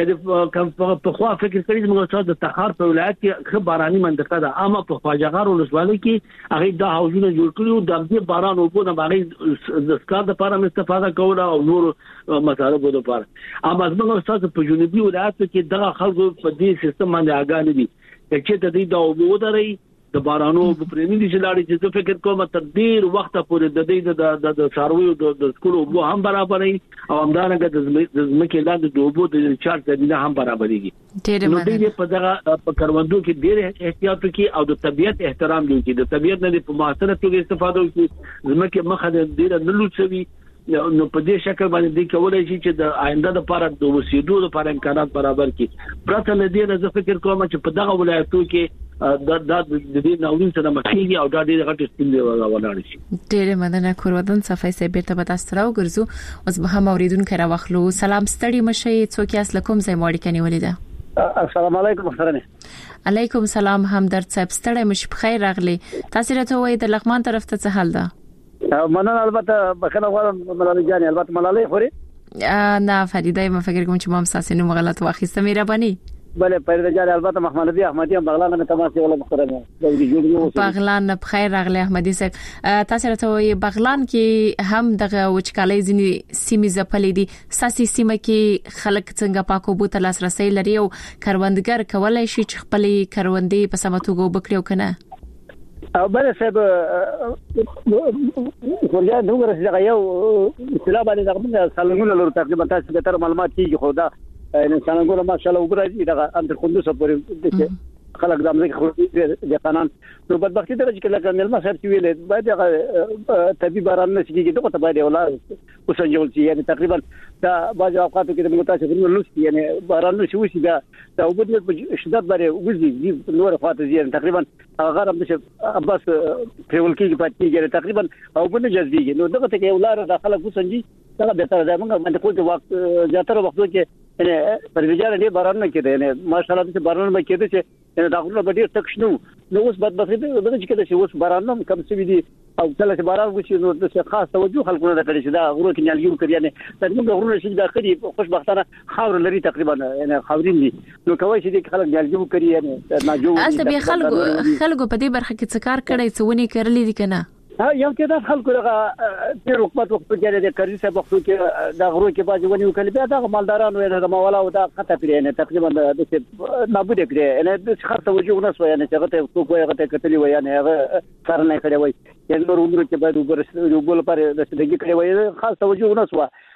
چې په خوا فکر کړی موږ تاسو د تخار په ولایت کې خبرانی منطقه ده اما په خواجهغار ولسوالۍ کې هغه د حوضونو جوړ کړو د دې باران او په باندې د سکار د لپاره استفاده کوله او نور مطالبه لپاره اما موږ تاسو په جنوبي ولایت کې دغه خلکو په دې سیستم باندې اګان دي چې د دې د اوبو درې د بارانو په پرېمې دي چې لاړې چې فکر کوم تر ډیر وخت پورې د دې د سارویو د سکولو وو هم برابرې او همدارنګه د زمکه لاندې د اوبو د چارج زمينه هم برابرېږي نو دې په دغه په کروندو کې ډیر احتیاط وکړي او د طبيعت احترام وکړي د طبيعت نه په معاصره توګه استفاده وکړي زمکه مخه د ډیر نه لوڅوي نو په دې شکل باندې د کولای شي چې د آینده لپاره د وسیدو لپاره امکانات برابر کړي پرته لدې نه زه فکر کوم چې په دغه ولایتو کې د دې ناورین سره مخکېږي او دا ډېر غټ ستونزې ولاړ شي ډېر مننه کوردن صفای سه بیرته به تاسو راوګرځو اوس به هم اوریدونکو راوخلو سلام ستړي مشي څوک یاس لکم زې موړی کني ولیدا السلام علیکم محترمه علیکم سلام همدرد صاحب ستړي مش بخیر راغلی تاسو راته وای د لغمان طرف ته څه حال ده مننه البته بخنه غواړم ملالۍ جان البته ملالۍ خوري نه فریده ما فکر کوم چې ما مساسینو غلط واخیسته مهرباني بله فریده جان البته محمد نبی احمدی هم بغلان نه تماسي ولا محترمه بغلان بخیر راغلی احمدی صاحب تاسو راته وي بغلان کې هم دغه وچکالۍ ځنی سیمې زپلې دي ساسي سیمه کې خلک څنګه پاکو بوت لاسرسي لري او کروندګر کولای شي چې خپل کروندې په سمتوګو بکړیو کنه او بل صاحب وریا نو ورسېږي یو اصطلاح باندې دغه سالنګونه لور تقریبا تاسو به تر معلومات کیږي خو دا انسان ګوره ماشاءالله وګورئ دغه اندر خوندوس پورې خلک د امریکا خو د قانون نو بدبختی درجه کې لکه ملما صاحب چې ویل باید هغه طبي باران نه شي دغه ته باید ولا وسنجول شي یعنی تقریبا دا بعض اوقات کې د متاسفین لوستي یعنی باران نه شي دا وبد شدت باندې وځي نور فاته زیات تقریبا هغه هم چې بس پرول کې پاتې تقریبا او بنه جذبي نو دغه ته ولاره داخله وسنجي دا به تر دا موږ باندې کوم وخت زیاتره وختو کې یعنی پرېجاره دې باران نه کېده یعنی ماشاءالله دې باران به کېده چې یعنی دا غوړه به ډېر تک شنو نو اوس بدبختی دغه چې کېده چې اوس باران هم کم څه دي او کله چې باران وشي نو د خاص توجه خلکو نه کړی چې دا غوړه کې نیالګي کوي یعنی څنګه غوړه چې دا کړی خوشبختانه خاور لري تقریبا یعنی خاورین دي نو کوي چې دې خلک نیالګي کوي یعنی ناجو اته به خلکو په دې برخه کې څه کار کړی څه ونی کړلې دي کنه یو کې دا خلکو دغه ډېر حکومت وخت کې د کاري څخه وخت کې دا غرو کې باندې ونیو کله بیا دا مالدارانو نه د مولا او دا خطه پرې نه تقریبا د نابود کړي نه د خاصه وجو نه سو نه چې هغه څوک وایي هغه کتلی وایي نه هغه کار نه کړی وایي یعنی نور عمر کې باید وګورئ بل پر د دې کړي وایي خاصه وجو نه سو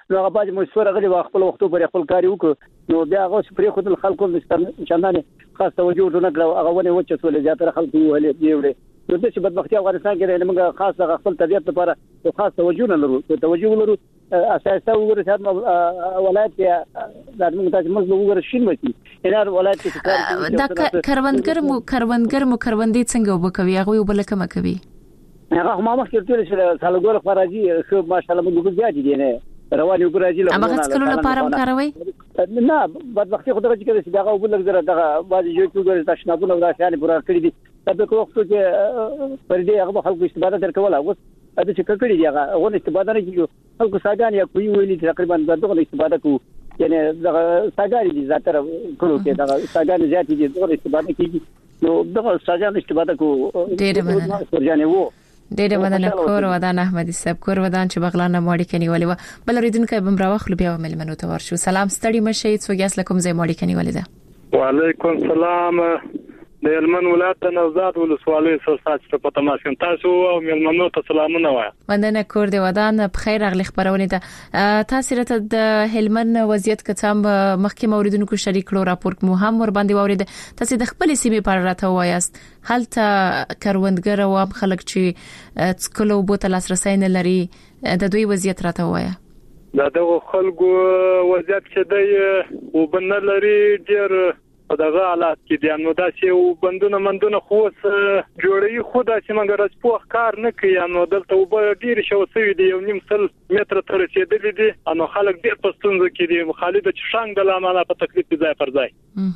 نو هغه باندې مشوره غلي خپل وختو پر خپل کار وکړو نو بیا هغه پرې خپل خلکو نشانه خاص توجه ونه کړو هغه ونه وچه سولې زیاتره خلکو ولې دیوړي نو د څه بدبختي افغانستان کې موږ خاص خپل طبيعت لپاره خاص توجه نه لرو توجه ولرو اساسا وګورئ ولایت د موږ تاسو موږ وګورئ شین وتی هر ولایت کې دا کروندګر مو کروندې څنګه وبکوي هغه وبل کما کوي هغه هم مخکې ټول چې سالګور خراجي خو ماشاءالله موږ زیات دي نه رواني وګراجي له هغه څکلو لپاره کاروي نه بدبختي خدای چې کړي دا وبل زره دغه باندې یو څو ګر تاسو نه بوله وراشانه پورا کړی دي تاسو وخت چې پر دې هغه خلکو استفاده درکول هغه د چې کړي دي هغه ونه استفاده نه کیږي خلکو ساګان یا کوي ویلي تقریبا دغه استفاده کو یعنی دغه ساګان دي زاتره کړو کې دغه ساګان زیات دي دغه استفاده کیږي نو دغه ساګان استفاده کو ډېر مننه ورجانه وو ډېر مننه کور ودان احمدي صاحب کور ودان چې بغلان ماړی کني ولې و بل ریدونکو بم راوخلو بیا ملمنو ته ورشو سلام ستړي مشه څوګیاس لکم زې ماړی کني ولې ده وعلیکم السلام د هلمند ولایت نوزاد ولسوالۍ سرسات په تماشین تاسو او ملمنو ته سلامونه وایم مننه کور دی ودان بخیر اغلی خبرونه ده تاسو راته د هلمند وضعیت کتم مخکې موریدونکو شریک کړو راپور مو هم ور باندې وورید تاسو د خپل سیمې پر راته وایاست هلته کروندګر او خلک چې څکلو بوتل لاسرسي نه لري د دوی وضعیت راته وایا دغه خلکو وضعیت چې دی وبنه لري ډیر دغه حالات کې دي نو دا چې بندونه مندونه خو جوړي خو دا چې موږ راځو کار نه کوي نو دلته وب ډیر شو سوي دي 1.5 متر تر رسیدلې دي نو خلک ډیر پستونځ کې دي مخالد چې شانګ د لامل په تکلیف ځای پر ځای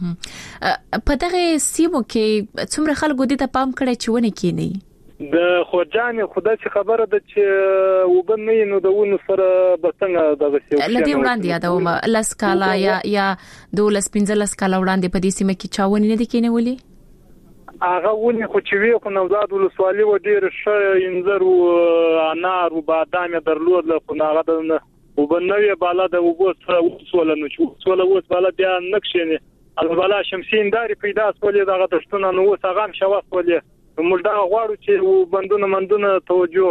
په دغه سیمو کې څومره خلکو دي ته پام کړی چې ونه کینی د خوجان خدای چې خبره ده چې وبنه نو دونه سره بسنګ دغه سی لدی وړاندې یادوم لاس کالا یا دولس 15 کالا وړاندې په دې سیمه کې چاونی نه دي کینولي هغه ونی خو چې وی خو نوزاد ولسوالۍ و ډیر ش انځر او انار او بادام درلود له هغه د وبنوي بالا د وسوله نو وسوله وس بالا بیا نقشنه البالا شمسین داري پیدا سولې دغه دشتونه نو وسغام شواس ولې موږ دا غواړو چې بندونه مندونه توجه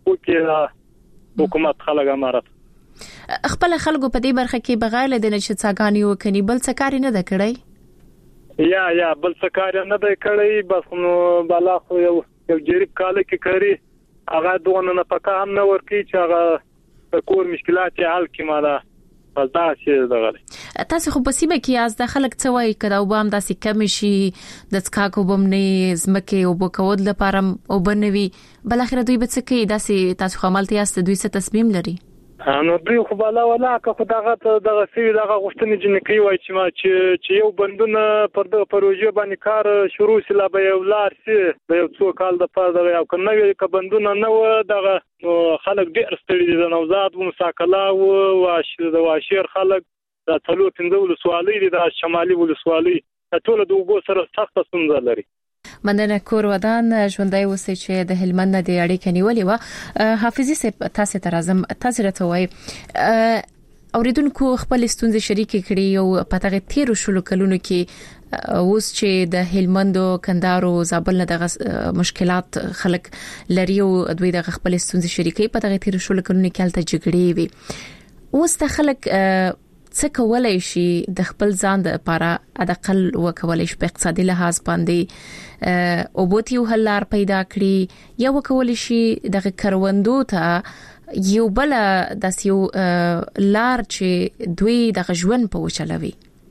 وکړي حکومت خلک امارت خپل خلکو په دې برخه کې بغیر له دې چې څاګانی وکني بل څه کار نه ده کړی یا بل څه کار نه ده کړی بس نو بالا خو یو جریب کال کې کړی هغه دونه نه پکا هم نه ورکی چې هغه کور مشکلات حل کی ماده پس دا چې دغه تاسو خو په سیمه کې از د خلک څه وایي کړه او بام داسې کم شي د څکاکو بمنې زمکه او بکود لپاره او بنوي بل اخر دوی به څه کوي داسې تاسو خمالتي است دوی څه تصمیم لري نو دوی خو بالا ولا که خو دغه سی دغه غوښتنې جنکی وای چې یو بندونه پر د پروژه باندې کار شروع سلا به یو لار سي د یو څو کال د پاره دغه یو کنه وی ک بندونه نه و دغه خلک ډېر ستړي دي د نوزاد و مساکلا او واشیر خلک د ټولو 15 ولسوالۍ د شمالي ولسوالۍ ټول د وګو سره سخت ستونزه لري مننه کور ودان ژوندۍ وسې چې د هلمند د اړیکې نیولې و حافظي سپ تاسو ته راځم تاسو راته وای اوریدونکو خپل ستونزې شریک کړي او په تغه 13 شلو کلونو کې اوس چې د هلمند کندهار او زابل نه دغه مشکلات خلک لري او دوی د خپل ستونزې شریکي په تغه 13 شلو کلونو کې الته جګړې وي اوس د خلک څه کولای شي د خپل ځان لپاره ادقل وکولای شي په اقتصادي لحاظ باندې او بوتیو حلار پیدا کړي یا وکولای شي د کروندو ته یو بل د یو لار چې دوی د ژوند په وچلوي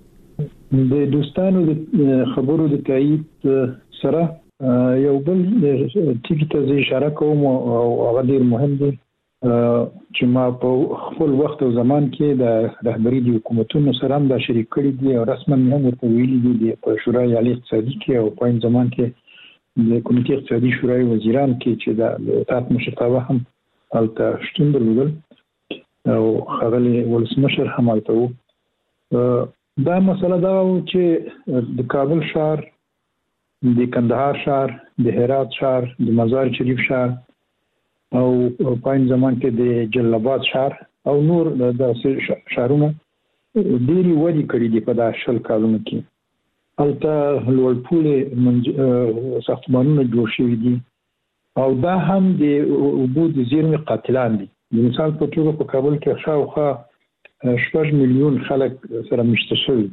د دوستانو د خبرو د تایید سره یو بل ټکی ته اشاره کوم او هغه ډیر مهم دی چې ما په خپل وخت او زمان کې د رهبری د حکومتونو سره هم دا شریک کړی دي او رسماً هم ورته ویلي دي په شورای عالی اقتصادي کې او په زمان کې د کمیټې اقتصادي شورای وزیران کې چې د اطاعت مشرتابه هم الته شتون درلودل او خغلی ولسمشر هم الته وو دا مسله دا چې د کابل شهر د کندهار شهر د هرات شهر د مزار شریف شهر او پاین زمان کې د جلال شهر او نور د شهرونو ډېری ودی کړی دي په داسې شل کالونو کې الته لوړپوړي ساختمانونه جوړ شوي دي او دا هم د وجود زیرمې قاتلان دي مثال په توګه په کابل کې شاوخوا 6 میلیون خلک سره مشته شوي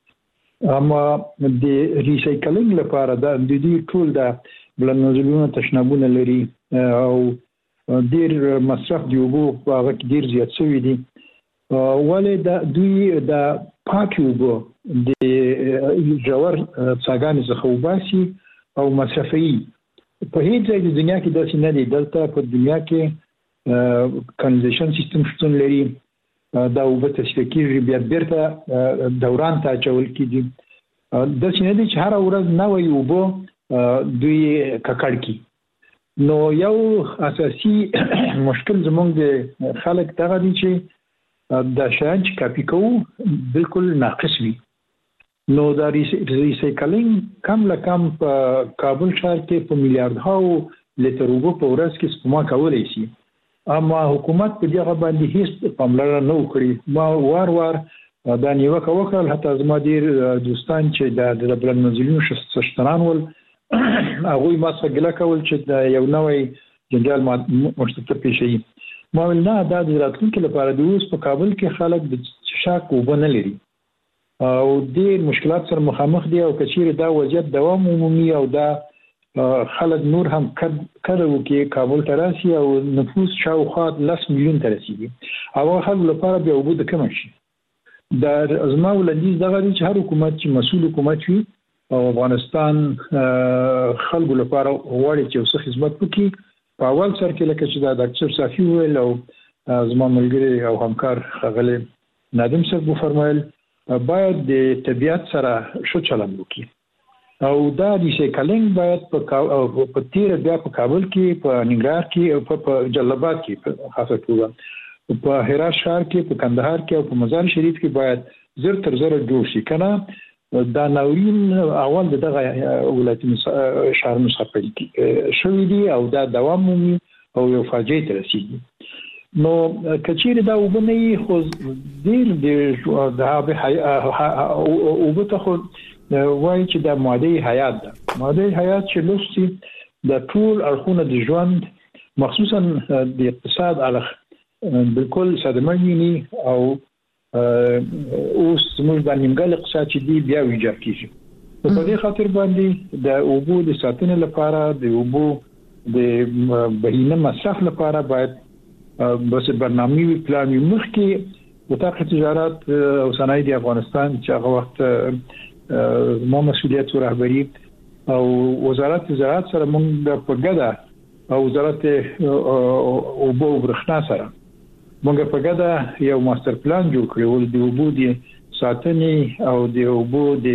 اما د ریسایکلینګ لپاره د دې ټول د بلنځلونو تشنابونه لري او ډیر مصرف دی وبو هغه ډیر زیات شوی دی ولې د دوی د پاکي وبو د جوړ څنګه څخه وباسي او مصرفي په هیڅ ځای د دنیا کې داسې نه دی دلته په دنیا کې کانالیزیشن سیستم شتون لري دا وبو تشکیل بیا بیرته دوران ته چول کیږي داسې نه دی چې هر ورځ نوې وبو دوی ککړ کی نو یو اساسي مشکل زمونږ د خلک دغه دي چې د شان چې کاپی کوو بالکل ناقص وي نو دا ریسایکلینګ کم لکم په کابل ښار کې په میلیارډونو لیټر اوبه په ورځ کې سپما کولای شي اما حکومت په دغه باندې هیڅ پاملرنه نه وکړي ما وار دا نیوکه وکړل حتی زما ډیر دوستان چې د بلنځلونو شستران ول هغه ما څخه ګله کول چې یو نوې جنجال مشترک پیښی ما ول نه دا د راتلونکو لپاره د اوس په کابل کې خلک د شاک وبنه لري او د مشکلات سره مخامخ دي او کچیر دا وضعیت دوام عمومي او دا خلک نور هم کړو کې کابل تراسي او نفوس شاوخوا 10 میلیون ترسيږي او خلک لپاره به وبد کم شي دا ازما ولندي دغه چې هر حکومت چې مسؤل حکومت وي او افغانستان خلکو لپاره وړي چې اوسه خدمت وکړي په اول سر کې لکه چې دا ډاکټر صافي ویل او زما ملګری او همکار خغلی نادم صاحب فرمایل باید د طبيعت سره شو چلند وکړي او دا ریسایکلینګ باید په تیر بیا په کابل کې په ننګرهار کې او په جلال آباد کې په خاصه توګه په هرات ښار کې په کندهار کې او په مزار شریف کې باید زر تر زر جوړ شي کنه دا ناورین اول دغه ولایتونو شهرونو څخه پیل شوی دی او دا دوام مومي او یو فاجعه ته رسیدي نو کچیر دا وبنه خو ډیر د وبته خو وایي چې د ماده حیات ده ماده حیات چې لوستي د ټول اړخونه د ژوند مخصوصا د اقتصاد علاوه بالکل صدمه او اوس موږ د نیمګړی اقتصاد چې دی بیا ویجاړ کیږي په دې خاطر باندې د اوبو د ساتنې لپاره د اوبو د بهینه مصرف لپاره باید بس برنامه وی پلان مخکې وزارت تجارت او صنایع د افغانستان چې هغه وخت ما مسؤلیت رهبری او وزارت تجارت سره موږ په ګډه او وزارت اوبو برښنا سره موږ په ګډه یو ماستر پلان جوړ کړو د اوبو د ساتنې او د اوبو د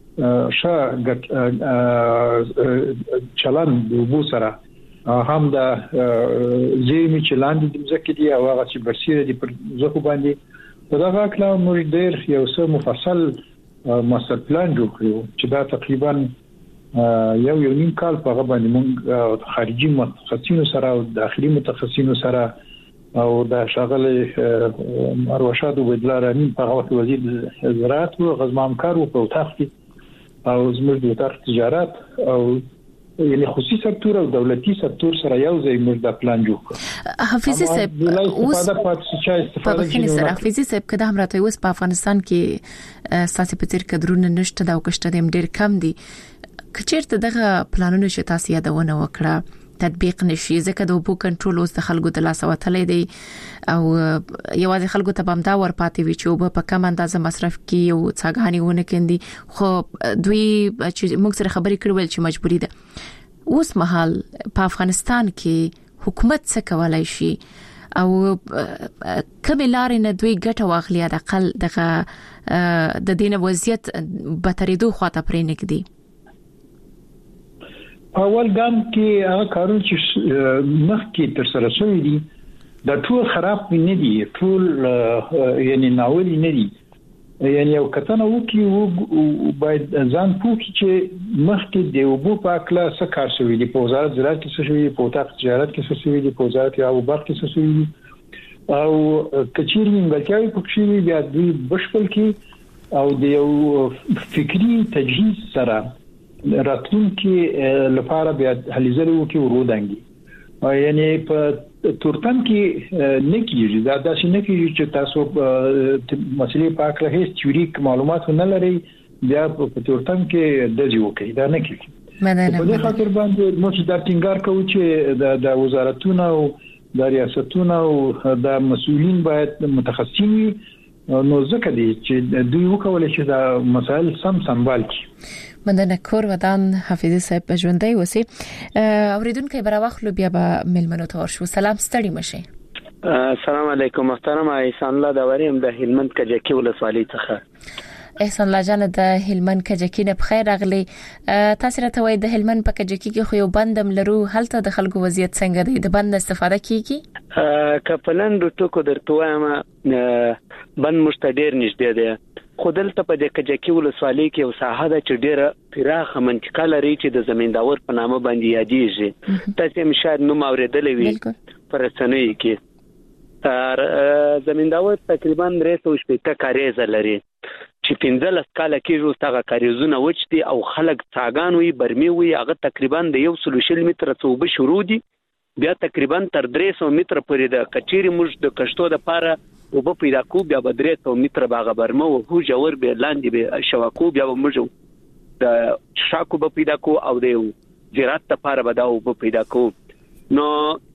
چلن د اوبو سره هم د زیرمې چلند د ځکه دی او هغه چې بشیر دی پر ځکه باندې په دغه کله موږ ډېر یو څه مفصل ماستر پلان جوړ کړو چې دا تقریبا یو نیم کال په هغه باندې موږ خارجي متخصصینو سره او داخلي متخصصینو سره او دا شغله مروشات وبدلارانی په هغه وزیر زراعت او غزمام کار او په تختی او زموږ د وزارت تجارت او یعنی خصوصي سکتور او دولتي سکتور سره یو ځای موږ دا پلان جوړ کړ حافظي صاحب اوس په بخښنې سره حافظي صاحب کده هم راته اوس په افغانستان کې ساسي پتیر کډرونه نشته دا او کشته د ډیر کم دي کچیرته دغه پلانونه چې تاسو یادونه وکړه تطبیق نشي ځکه د اوبو کنټرول اوس د خلکو د لاس وتلې دی او یوازې خلکو ته بم دا ور پاتې وي چې اوبه په کم اندازه مصرف کی او څنګهانیونه کندي خو دوی چې موږ سره خبرې کړول چې مجبوری ده اوس مهال په افغانستان کې حکومت څه کولای شي او کومه لارې نه دوی ګټه واخلي د اقل دغه د دینه وضعیت بتریدو خواته پرې نکدي اول ګام کې هغه کارونه چې مخکې تر سره شوی دي دا ټول خراب نه دي ټول یعنی ناول نه دي یعنی یو کتنه وکي او باید ځان پوښتنه چې مخکې د وبو په اکلا څه کار شوی دي په وزارت زراعت کې څه شوی دي په وزارت تجارت کې څه شوی دي په وزارت او برق کې څه شوی دي او کچیر نیمګړتیاوې پکې بیا دوی بشپړ کې او د یو فکری تجهیز سره راتلونکي لپاره بیا هلي زلو کې ورودانګي یعنی په تورتم کې نه کیږي دا داسې نه کیږي چې تاسو مسلې په اړه هیڅ تیوریک معلومات نه لري بیا په تورتم کې د ځو کې دا نه کیږي په دې خاطر باندې موږ دا ټینګار کوو چې د وزارتونو او د ریاستونو او د مسؤلین باید متخصصین وي نو ځکه دي چې دوی وکولای شي دا مسائل سمبال کړي مننه کور ودان حافظ صاحب ژوندۍ وسی اوریدونکو براوخلو بیا به ملمنو تور شو سلام ستړي مشه السلام علیکم محترم احسان الله داوریم د هلمند کجکی ولسوالۍ څخه احسان الله جان د هلمند کجکی نه بخیر اغلی تاسو راته وای د هلمند په کجکی کې خو یو بندم لرو هلته د خلکو وضعیت څنګه دی د بند استفاده کیږي کپلند ټکو درته وایم بند مشتډیر نشته دی خودلته په د کجکی ولسوالۍ کې یو ساحه ده چې ډیره پراخه منطقه لري چې د زمینداور په نامه باندې یادېږي تاسو هم شاید نوم اوریدلې وي پر رسنیو کې زمینداور تقریبا 360 کاریزه لري چې 15 کاله کې روستغه کاریزونه وچتي او خلک څاګان وي برمي وي هغه تقریبا د 100 متر څوب شروع دي بیا تقریبا تر 300 متر پورې د کچيري موږ د کشتو د پاره وب پیدا کو بیا به 300 متر باغ برمه او هو جوړ به لاندې به شواکو بیا به موږ د شاکو به پیدا کو او د زراعت لپاره به دا وب پیدا کو نو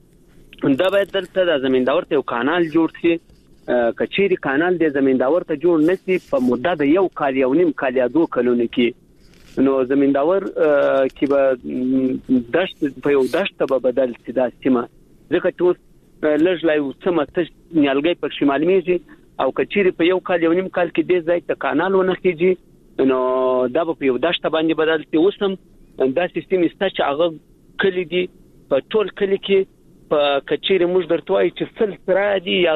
دا باید دلته د زمینداور ته یو کانال جوړ شي کچيري کانال د زمینداور ته جوړ نشي په مدته د یو کال یو نیم کال یا 2 کلونو کې نو زمینداور کې به دشت په یو دشت به بدل شي دا سیمه ځکه چې لږ لای وسمه ته نیالګي په شمال میږي او کچيري په یو کال یو نیم کال کې د ځای ته کانال ونه کیږي نو دا په یو دشت باندې بدل شي وسم دا سیستم است چې هغه کلی دی په ټول کلی کې په کچيري موږ درته وایي چې سل سرادي یا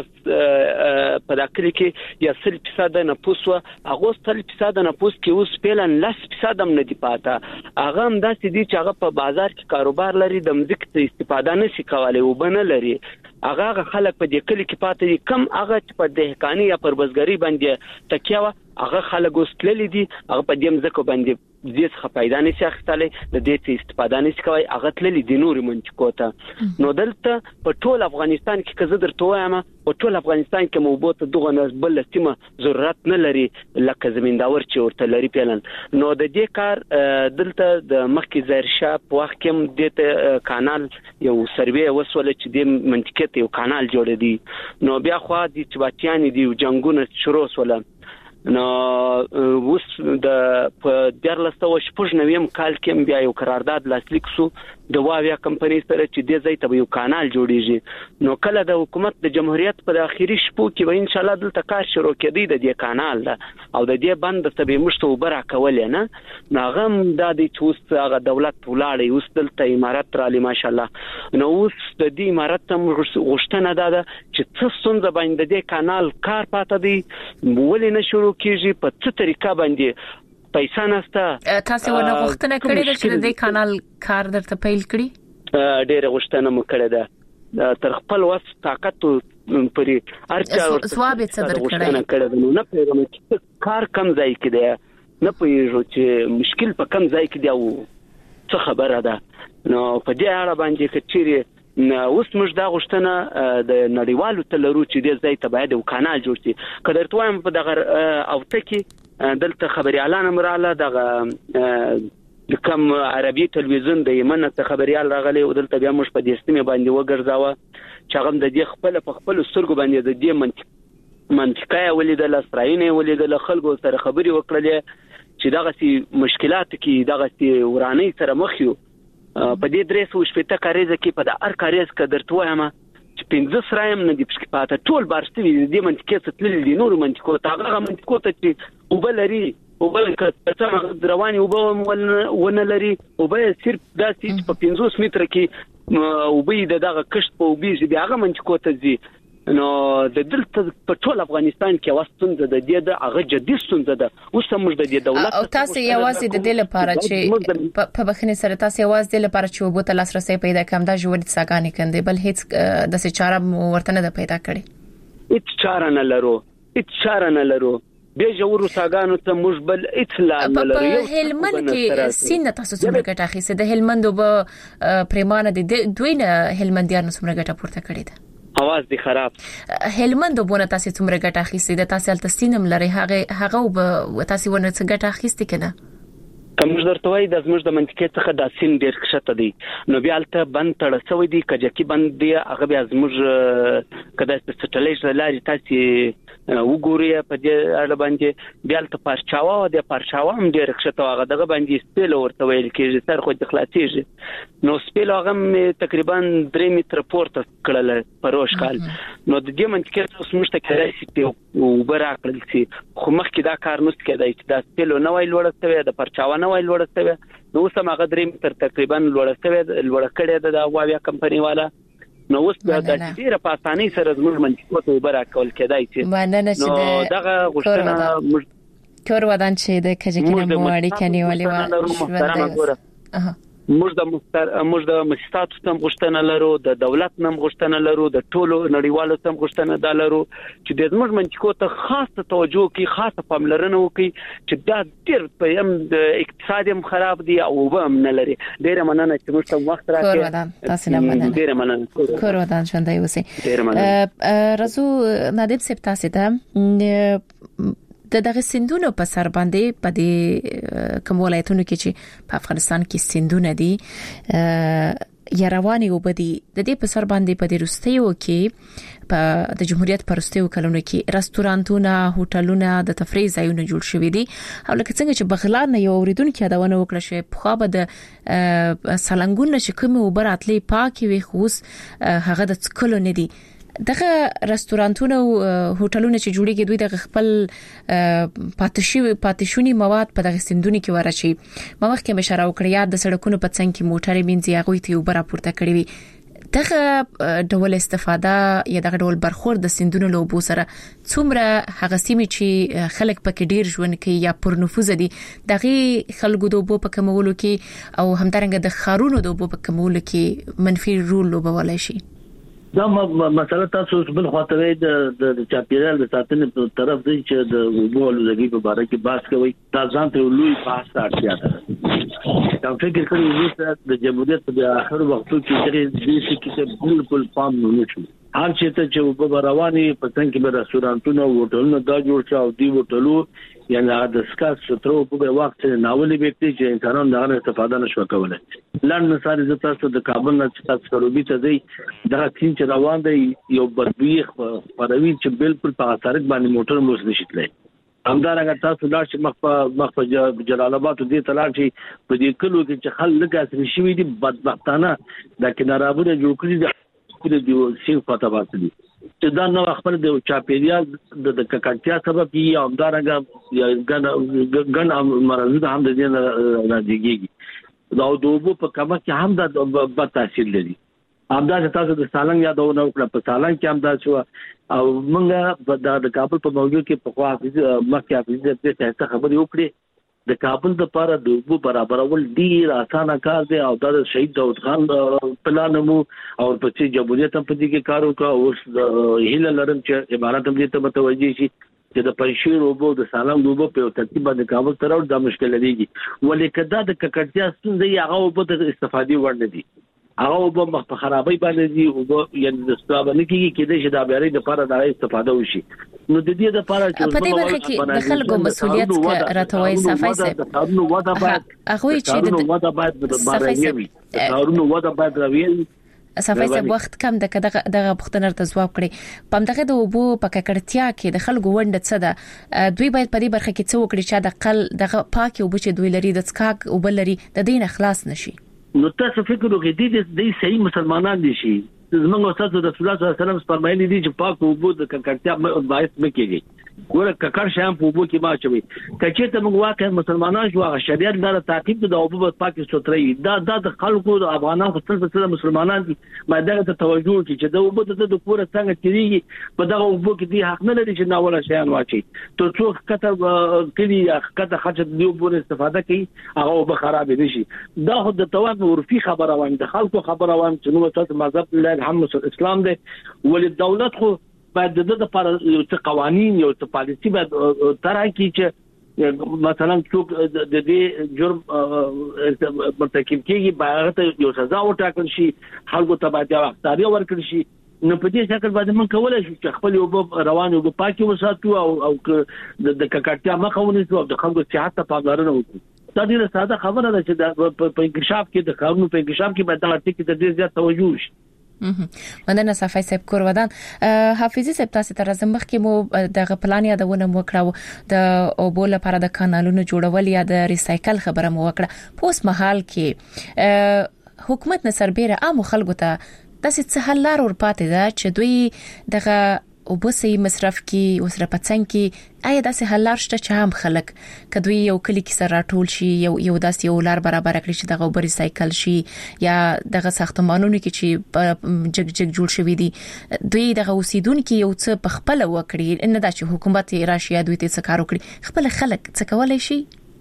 په داخلي کې یا 100% نه پوسو هغه 100% نه پوس کې اوس پلان 10% هم نه دی پاته هغه هم داسې دي چې هغه په بازار کې کاروبار لري د مزیک استفاده نشي کولای وبنه لري هغه خلک په دې کلی کې پاتې دي کم هغه چې په دهقاني یا پر بزګری باندې تکیه هغه خلک وسکللی دي هغه په دې مزکو باندې دې څخه پیدا نشي اخیستلې د دې استفاده نشي کوي هغه تللی د نور منطقو ته نو دلته په ټول افغانستان کې کزه درته وایم په ټول افغانستان کې موبوت دغه بل سیمه ضرورت نه لري لکه زمینداور چې ورته لري پلان نو د دې کار دلته د مخکې زرشا په وخت کې د کانال یو سروې وسوله چې د منطقه ته یو کانال جوړ دی نو بیا خو د چباتیان دی جنگونه شروع وسوله نو وس د په 1499 کال کې بیا یو قرارداد لاسلیک شو د واویا کمپنۍ سره چې د ځای ته یو کانال جوړیږي نو کله د حکومت د جمهوریت په اخیری شپو کې به ان شاء الله دلته کار شروع کېدی د دې کانال او د دې بند ته به مشته وبره کول نه ناغم د دې توس هغه دولت ولاړی اوس دلته امارات را لې ماشاء الله نو اوس د دې امارات ته غوښتنه ده چې څه څنګه باندې د کانال کار پاتې دی ولې نه شروع کیږي په څه طریقه باندې پیسې نسته تاسو ونه غوښتنه کړې ده چې د کانال کار درته پیل کړی ډېر غوښتنه مو کړې ده تر خپل وس طاقت پرې ارچا ثواب صدر کړی نه پیغام چې کار کم ځای کې ده نه پېژو چې مشکل په کم ځای کې دی او څه خبره ده نو په دې اړه باندې کچيري اوس موږ دا غوښتنه د نړیوالو تلرو چې د ځای ته باید یو کانال جوړ شي کله ته وایم په دغه او تکي دلته خبري اعلان مراله دغه کوم عربي تلویزیون د یمن ته خبريال راغلي او دلته بیا موږ په دې سیمه باندې وګرځاوه چې هغه د دې خپل سترګو باندې د دې منطقه ولیدل اسرائیل ولیدل خلکو سره خبري وکړلې چې دغه سي مشکلات کې دغه سي وراني سره مخ یو په دې 360 کاریزه کې په هر کاریز کې درته وایم چې 15 سرایم نه دی پاتې ټول بارستوي د منطقې څخه تللی دي نور منطقو ته هغه منطقو ته چې وبلري وبل کته رواني وبونه لري وبه صرف داسې په 500 متر کې وبې دغه کشت په وبې دی هغه منطقو ته ځي نو د دلته په ټول افغانستان کې واستونزه د دې د هغه جدي ستونزه ده اوس موږ د دې دولت او تاسو یوازې د دې لپاره چې په بخښنې سره تاسو یوازې د لپاره چې وبوت لاسرسي پیدا کوم دا جوړ د ساګانې کندې بل هیڅ د څه چاره ورته نه پیدا کړي هیڅ چاره نه لرو به جوړو ساګانو ته موږ بل اطلاع نه لرو. په هلمند کې سینه تاسو څومره ګټه اخیسته د هلمند وب پریمانه د دوی نه هلمندیان څومره ګټه پورته کړې ده؟ اواز دی خراب. هلمند وبونه تاسو څومره ګټه اخیستې ده؟ تاسو الته سینم لري هغه وب تاسو ونه څه ګټه اخیستې کنه؟ کوم درته وای د زموږ د منطقې څخه د سین ډیر کښته دی نو بیا الته بند تړ سوی دی کجکی بند دی هغه بیا زموږ کدا سټلایټ لاري تاسو وګورئ په دې اړه باندې بیا الته پارچاوا هم ډیر کښته هغه دغه باندې سپیل ورته ویل کېږي سر خو د خلاصيږي نو سپیل هغه تقریبا 3 متر پورته کړل پروش کال نو د دې منطقې اوس موږ ته کړای شي او برا کړل شي خو مخکې دا کار نوست کېدای چې دا سپیل نو ویل ورته د پارچاوا نو ویل ورته نو سم هغه 3 متر تقریبا لوړ کړی د واویا کمپنی والا نو اوس د ډیره په اسانۍ سره زموږ منطقه ته برا کول کېدای شي نو دغه غوښتنه کور ودان چې د کجکینه موړی کني ولې موږ د مؤسساتو تم غوښتنه لرو د دولت نم غوښتنه لرو د ټولو نړیوالو تم غوښتنه دا لرو چې د زموږ منطقو ته خاصه توجه کوي خاصه پاملرنه وکړي چې دا ډېر په یم د اقتصاد هم خراب دی او هم نه لري ډېر مننه چې موږ ته وخت راکړی تاسو نه مننه ډېر مننه کور ودان ژوندۍ اوسئ ډېر مننه رازو نادب سپ تاسو ته دغه سندونو په سر باندې په دې کوم ولایتونو کې چې په افغانستان کې سندونه دي یا رواني وبدي د دې په سر باندې په دې روستیو کې په د جمهوریت پرستیو کلونو کې رستورانتونه هوټلونه د تفریح ځایونه جوړ شوي دي او لکه څنګه چې بغلان نه یو اوریدونکو یادونه وکړه چې په خو به د سالنګون چې کوم وبراتلې پاکي وي خوس هغه د څکلو نه دي دغه رستورانتونه او هوټلونه چې جوړیږي دوی د خپل پاتشونی مواد په دغه سندونی کې ورچی ما وخت مشره وکړیا د سړکونو په څنګ کې موټرې بنځي هغه ته وبره پورته کړی وي دغه ډول استفاده یا دغه ډول برخورد د سندونو له بو سره څومره هغه سیمه چې خلک پکې ډیر ژوند کوي یا پر نفوذ دي دغه خلکو د بو په کمولو کې او همدارنګه د خارونو د بو په کمولو کې منفي رول لوبولای شي دا مسله تاسو بل خاطر د چاپیرال د ساتنې په طرف دی چې د وګړو لګي په اړه کې بحث کوي دا ځان ته لوی بحث اړتیا ده دا فکر کوي چې د جمهوریت په اخر وختو کې د دې کې بالکل پام نه شي هر چې وګړو رواني په څنګه کې رستورانتونه او هوټلونه دا جوړ شو او دی هوټلو یعنی د سکاس سترو په وخت ناولې وکړي چې انسانانو دغه استفاده نشو کولای لاندې مثال زه تاسو د کابل نه تاسو کروبي ته دی دا تین چې روان دی یو بدبوی پروي چې بالکل په سړک باندې موټر موږ نشیتلې همدارنګه تاسو لا چې مخ په جلال آباد دې تلار چې په دې کلو کې چې خلک اصلي شوی دي بدبختانه د کنارابونه جوړ کړی دي د سیو پتا باندې چې دا نو خپل د چاپیریال د ککړتیا سبب یې همدارنګه ګن مرزه هم د دې راځيږي دا د وبو په کمه کې هم د بد تاثیر لري همدا تاسو د سالنګ یادونه وکړه په سالنګ کې هم دا شو او موږ د کابل په موضوع کې په خوا مخکې حافظ دې ته خبرې وکړې د کابل د لپاره د وبو برابرول ډیر اسانه کار دی او د شهید داود خان پلان مو او په چې جمهوریت په دې کې کار وکړ او هیله لرم چې امارات هم دې ته متوجي شي چې د پنځیر وبو د سالنګ وبو په ترتیب باندې کابل تر او د مشکل لري ولیکن دا د ککړتیا ستونزې هغه وبو د استفادې وړ نه دي هغه وبو مخ په خرابې باندې دي او یعنی د استفاده نه کیږي چې د شدابياري لپاره د استفاده وشي نو د دې لپاره چې په دې برخه کې د خلکو مسؤلیت راټوي صفای سي نو ودا باید هغه چې د ودا باید د بارنګوي کارونو ودا باید راوي صفای سي وخت کم دغه پختنر ته جواب کړي پم دغه د وبو په ککړتیا کې د خلکو وند څه ده دوی باید په دې برخه کې څه وکړي چې د قل دغه پاکي وبو چې دوی لري د څکاک او بل لري د دین اخلاص نشي نو تاسو فکر وکړئ د صحیح مسلمانان دي شي زمونږ استاد رسول الله صلی الله علیه وسلم فرمایلی دي چې پاک وبو د ککړتیا باعث مکیږي ګوره ککړ شام په وبو کې ما چوي کچې ته موږ واقع مسلمانان شو هغه شریعت لاره تعقیب د وبو پاکي ستري دا د خلکو د افغانانو خپل مسلمانان دي ما دغه ته توجه کوي چې د وبو د پوره څنګه کېږي په دغه وبو کې دي حق نه لري چې ناوله شیان واچي ته څوک کته کلی کته خرچ دی وبو استفاده کوي هغه وبو خراب دي شي دا خو د تواب ورفي خبره وایم د خلکو خبره وایم چې نو تاسو مذهب الله الحمد اسلام دی ول دولت خو باید د لپاره یو څه قوانين یو څه پالیسي باید ترای کی چې مثلا څوک د دې جرم مرتکب کیږي باید یو سزا وټاکل شي خلکو ته باید اختیار ورکړي شي نو په دې شکل باندې موږ کولای شو چې خپل یو روان او پاکي وساتو او د ککړتیا مخه ونیسو او د خلکو صحت ته پاملرنه وکړو دا ډیره ساده خبره ده چې په انکشاف کې د قانون په انکشاف کې باید دا ټکی ته ډیر زیات توجه وشي. مننه صفای صاحب کورودان. حافظي صاحب تاسو ته راځم مخکې مو د پلان یادونه مو وکړه د اوبو لپاره د کانالونو جوړول یا د ریسایکل خبره مو وکړه پوس محل کې حکومت نصربیره عام خلکو ته تاسو څه حل لار ورپاتې ده چې دوی دغه وبسي مصرف کی وسره پڅنګ کی آیا داسې حل لار شته چې هم خلک کدوې یو کلی کې سره راټول شي یو داسې یو لار برابر کړي چې دغه وبري سایکل شي یا دغه ساختمانونو کې چې جګ جوړ شوی دي دوی دغه اوسیدونکو یو څه په خپل وکړي ان دا چې حکومت راشي دوی ته څه کار وکړي خپل خلک څه کولای شي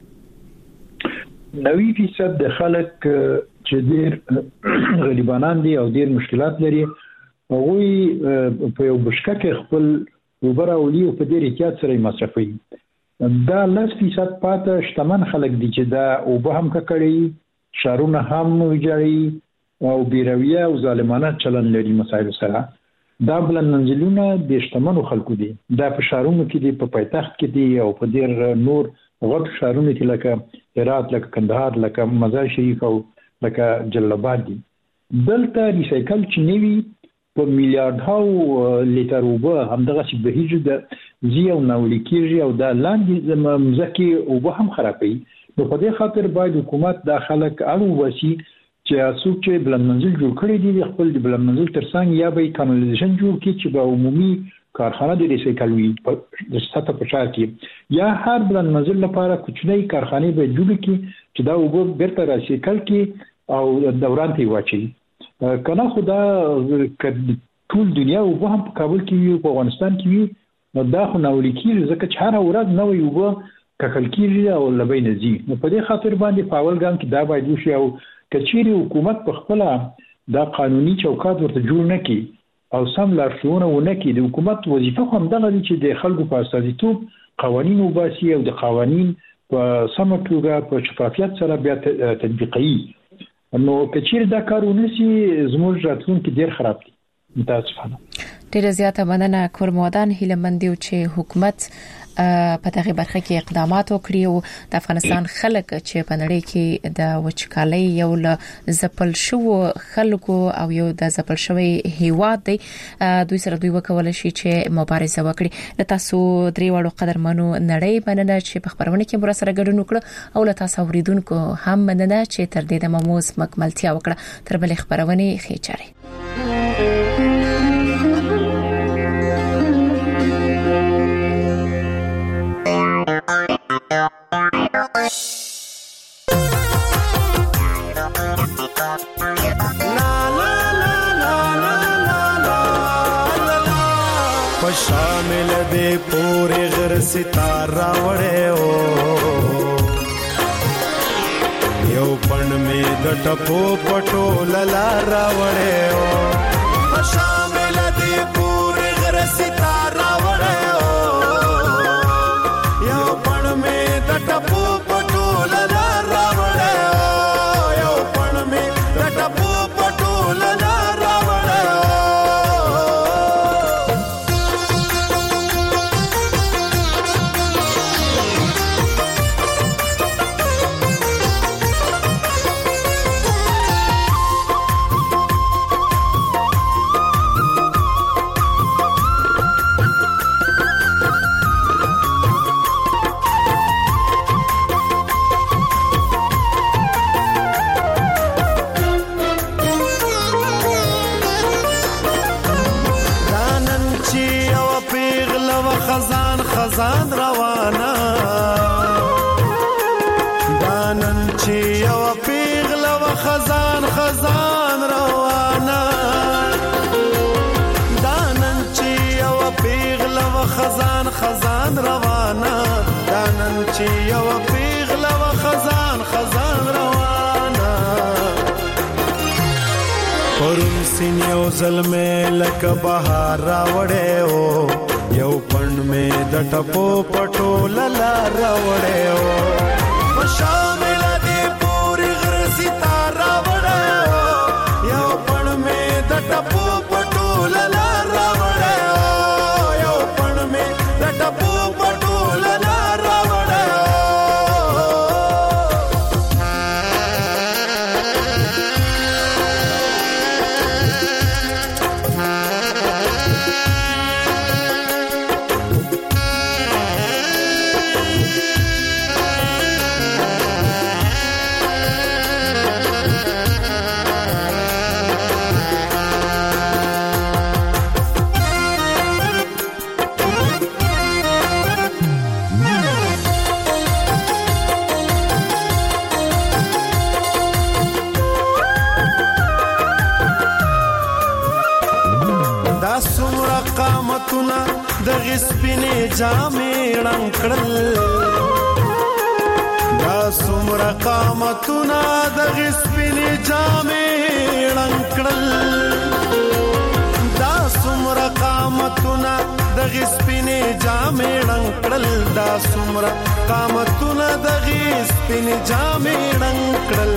90% د خلک چې ډیر غریبانان دي او ډیر مشکلات لري هغوی په یو بشکه کې خپل وبره ولي او په ډیر احتیاط سره مصرفوي دا 10% پاته شتمن خلک دي چې دا او به هم کړي شارونه هم ویجاړي او بیرویه او ظالمانه چلن لري مسایل سره دا بلند منزلونه د شتمنو خلکو دي دا په شارونو کې دي په پایتخت کې دي او په ډیر نور غټ شارونو کې لکه هرات لکه کندهار لکه مزار شریف او لکه جلال آباد دي دلته ریسایکل چې نیوي په میلیارډ لیټر اوبه همدغه چې بهیږي د زیو نولیکيږي او د لاندې مزکی اوبه هم خرابوي نو په دې خاطر باید حکومت د خلک اړو وسی چې څوک چې بلند منزل جوړ کړی دي خپل د بلند منزل ترڅنګ یا به کانالیزیشن جوړ کړي چې به عمومي کارخانه د ریسایکل وي د سطح په شار کې یا هر بلند منزل لپاره کوچنی کارخانه به جوړ کړي چې دا اوبه بیرته ریسایکل کړي او دوران ته واچي کنه خدا ټول دنیا او په هم په کابل کې یو په افغانستان کې وي نو دا خو نولیکي ځکه چې هر ورځ نو یو په ککل کې او لبین زی نو په دې خاطر باندې په اول ګام کې دا باید وشي او کچېری حکومت په خپل دا قانوني چوکاټ ورته جوړ نه کړي او سم لارښوونه ونه کړي د حکومت وظیفه هم دغه چې د خلکو په استازیتوب قوانين وباسي او د قوانين په سم توګه په شفافیت سره بیا تطبیقي نو کچیر دا کارونه سي زموږ راتلونکي ډیر خراب دي متاسفانه ډیر زیاته مننه کورمودان هیلمندیو چې حکومت په دغه برخه کې اقدامات وکړي او د افغانستان خلک چې په نړۍ کې د وچکالۍ یو له زپل شو خلکو او یو د زپل شوی هیواد دی دوی سره دوی وکول شي چې مبارزه وکړي د تاسو درې وړو قدرمنو نړۍ مننه چې په خبرونه کې مر سره ګډون وکړه او له تاسو اوریدونکو هم مننه چې تر دې د مموز مکملتیا وکړه تر بل خبرونه خېچاري شامل دے پورے غر ستارہ وڑے ہو یو پن میں د ټپو پټو للارا وڑے ہو شامل دے پورے غر ستارہ وڑے ہو یو پن میں د ټپو پټو للارا وڑے ہو یو پن میں د ټپو پټو للارا وڑے ہو خزان روانا دانن چی او پیغل و خزان روانا دانن چی او پیغل و خزان روانا دانن چی او پیغل و خزان روانا پرون سینیو زلمه لکه بهار راوړې او یو پند می د ټپو پټو للا راوړې او شامل دې پوری غر ستاره راوړې او یو پند می د ټپو پټو للا راوړې او یو پند می د ټپو پټو للا راوړې د غسپینې جامې رنګړل دا څومره قامتونه د غسپینې جامې رنګړل دا څومره قامتونه د غسپینې جامې رنګړل دا څومره قامتونه د غسپینې جامې رنګړل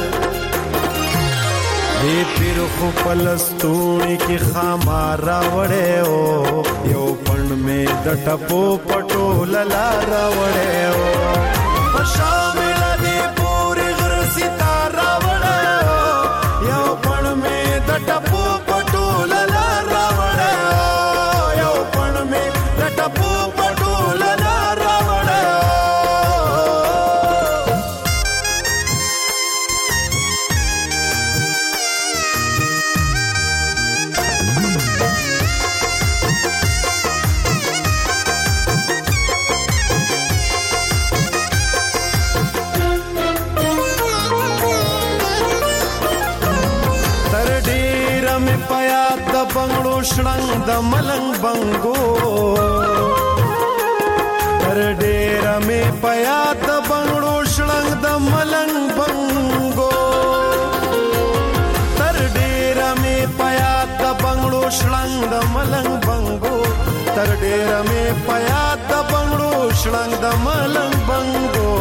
دې پیر خو پلستونی کی خامار راوړې او یو پند می د ټپو پټو للا راوړې او شامل دې پوری غر ستاره راوړې او یو پند می د ټپو پټو للا راوړې او یو پند می د ټپو پټو للا راوړې بنگړو شړنګ د ملنګ بنګو تر ډېر مې پیا د بنگړو شړنګ د ملنګ بنګو تر ډېر مې پیا د بنگړو شړنګ د ملنګ بنګو تر ډېر مې پیا د بنگړو شړنګ د ملنګ بنګو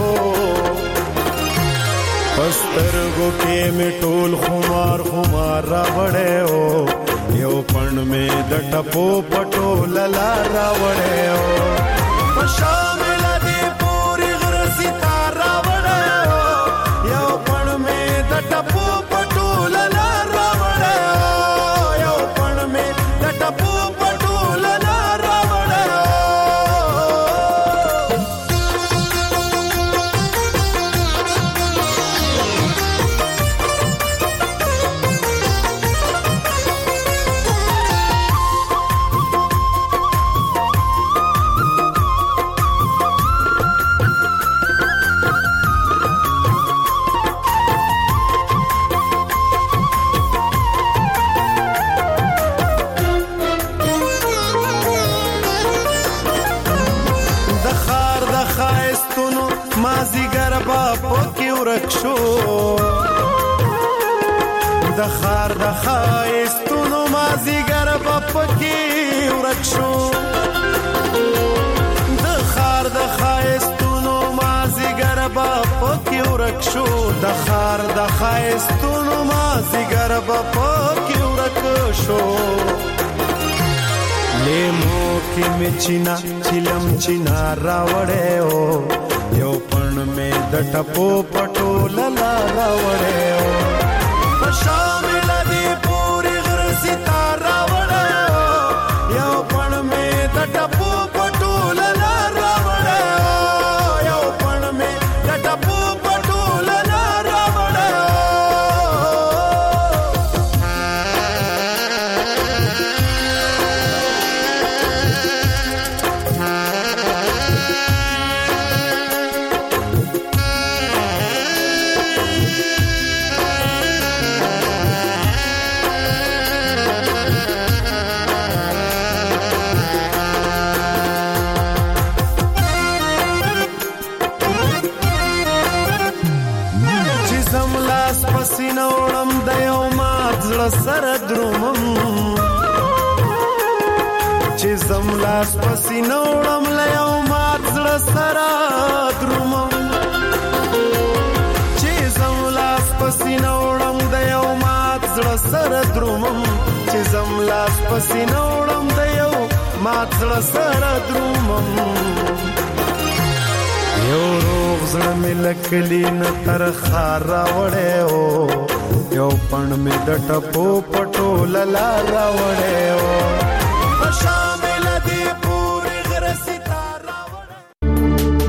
پسترګو کې مې ټول خمار خمار راوړې او یو پند می د ټپو پټو للا راوړې او شامل دې پوری غر ستاره راوړې او یو پند می د ټپو پټو للا راوړې او یو پند می د ټپو پټو للا راوړې شو د خار د خایستونو مازیګر پکې ورک شو د خار د خایستونو مازیګر پکې ورک شو د خار د خایستونو مازیګر پکې ورک شو لیمو کې مچینا چلم چینا راوړې او یو پند می د ټپو پټو للا راوړې او شامل دې پوری غر ستاره راوړې او یو پند می د ټپو پټو للا راوړې او یو پند می د ټپو پټو للا راوړې زړه سره درومم چې زم لاس پسینه وړم له یو مات زړه سره درومم چې زم لاس پسینه وړم د یو مات زړه سره درومم چې زم لاس پسینه وړم د یو مات زړه سره درومم یو روغ زړه مې لکلی نه تر خار راوړی او یو پڼ مې د ټپو پټو للا راوړی او په شام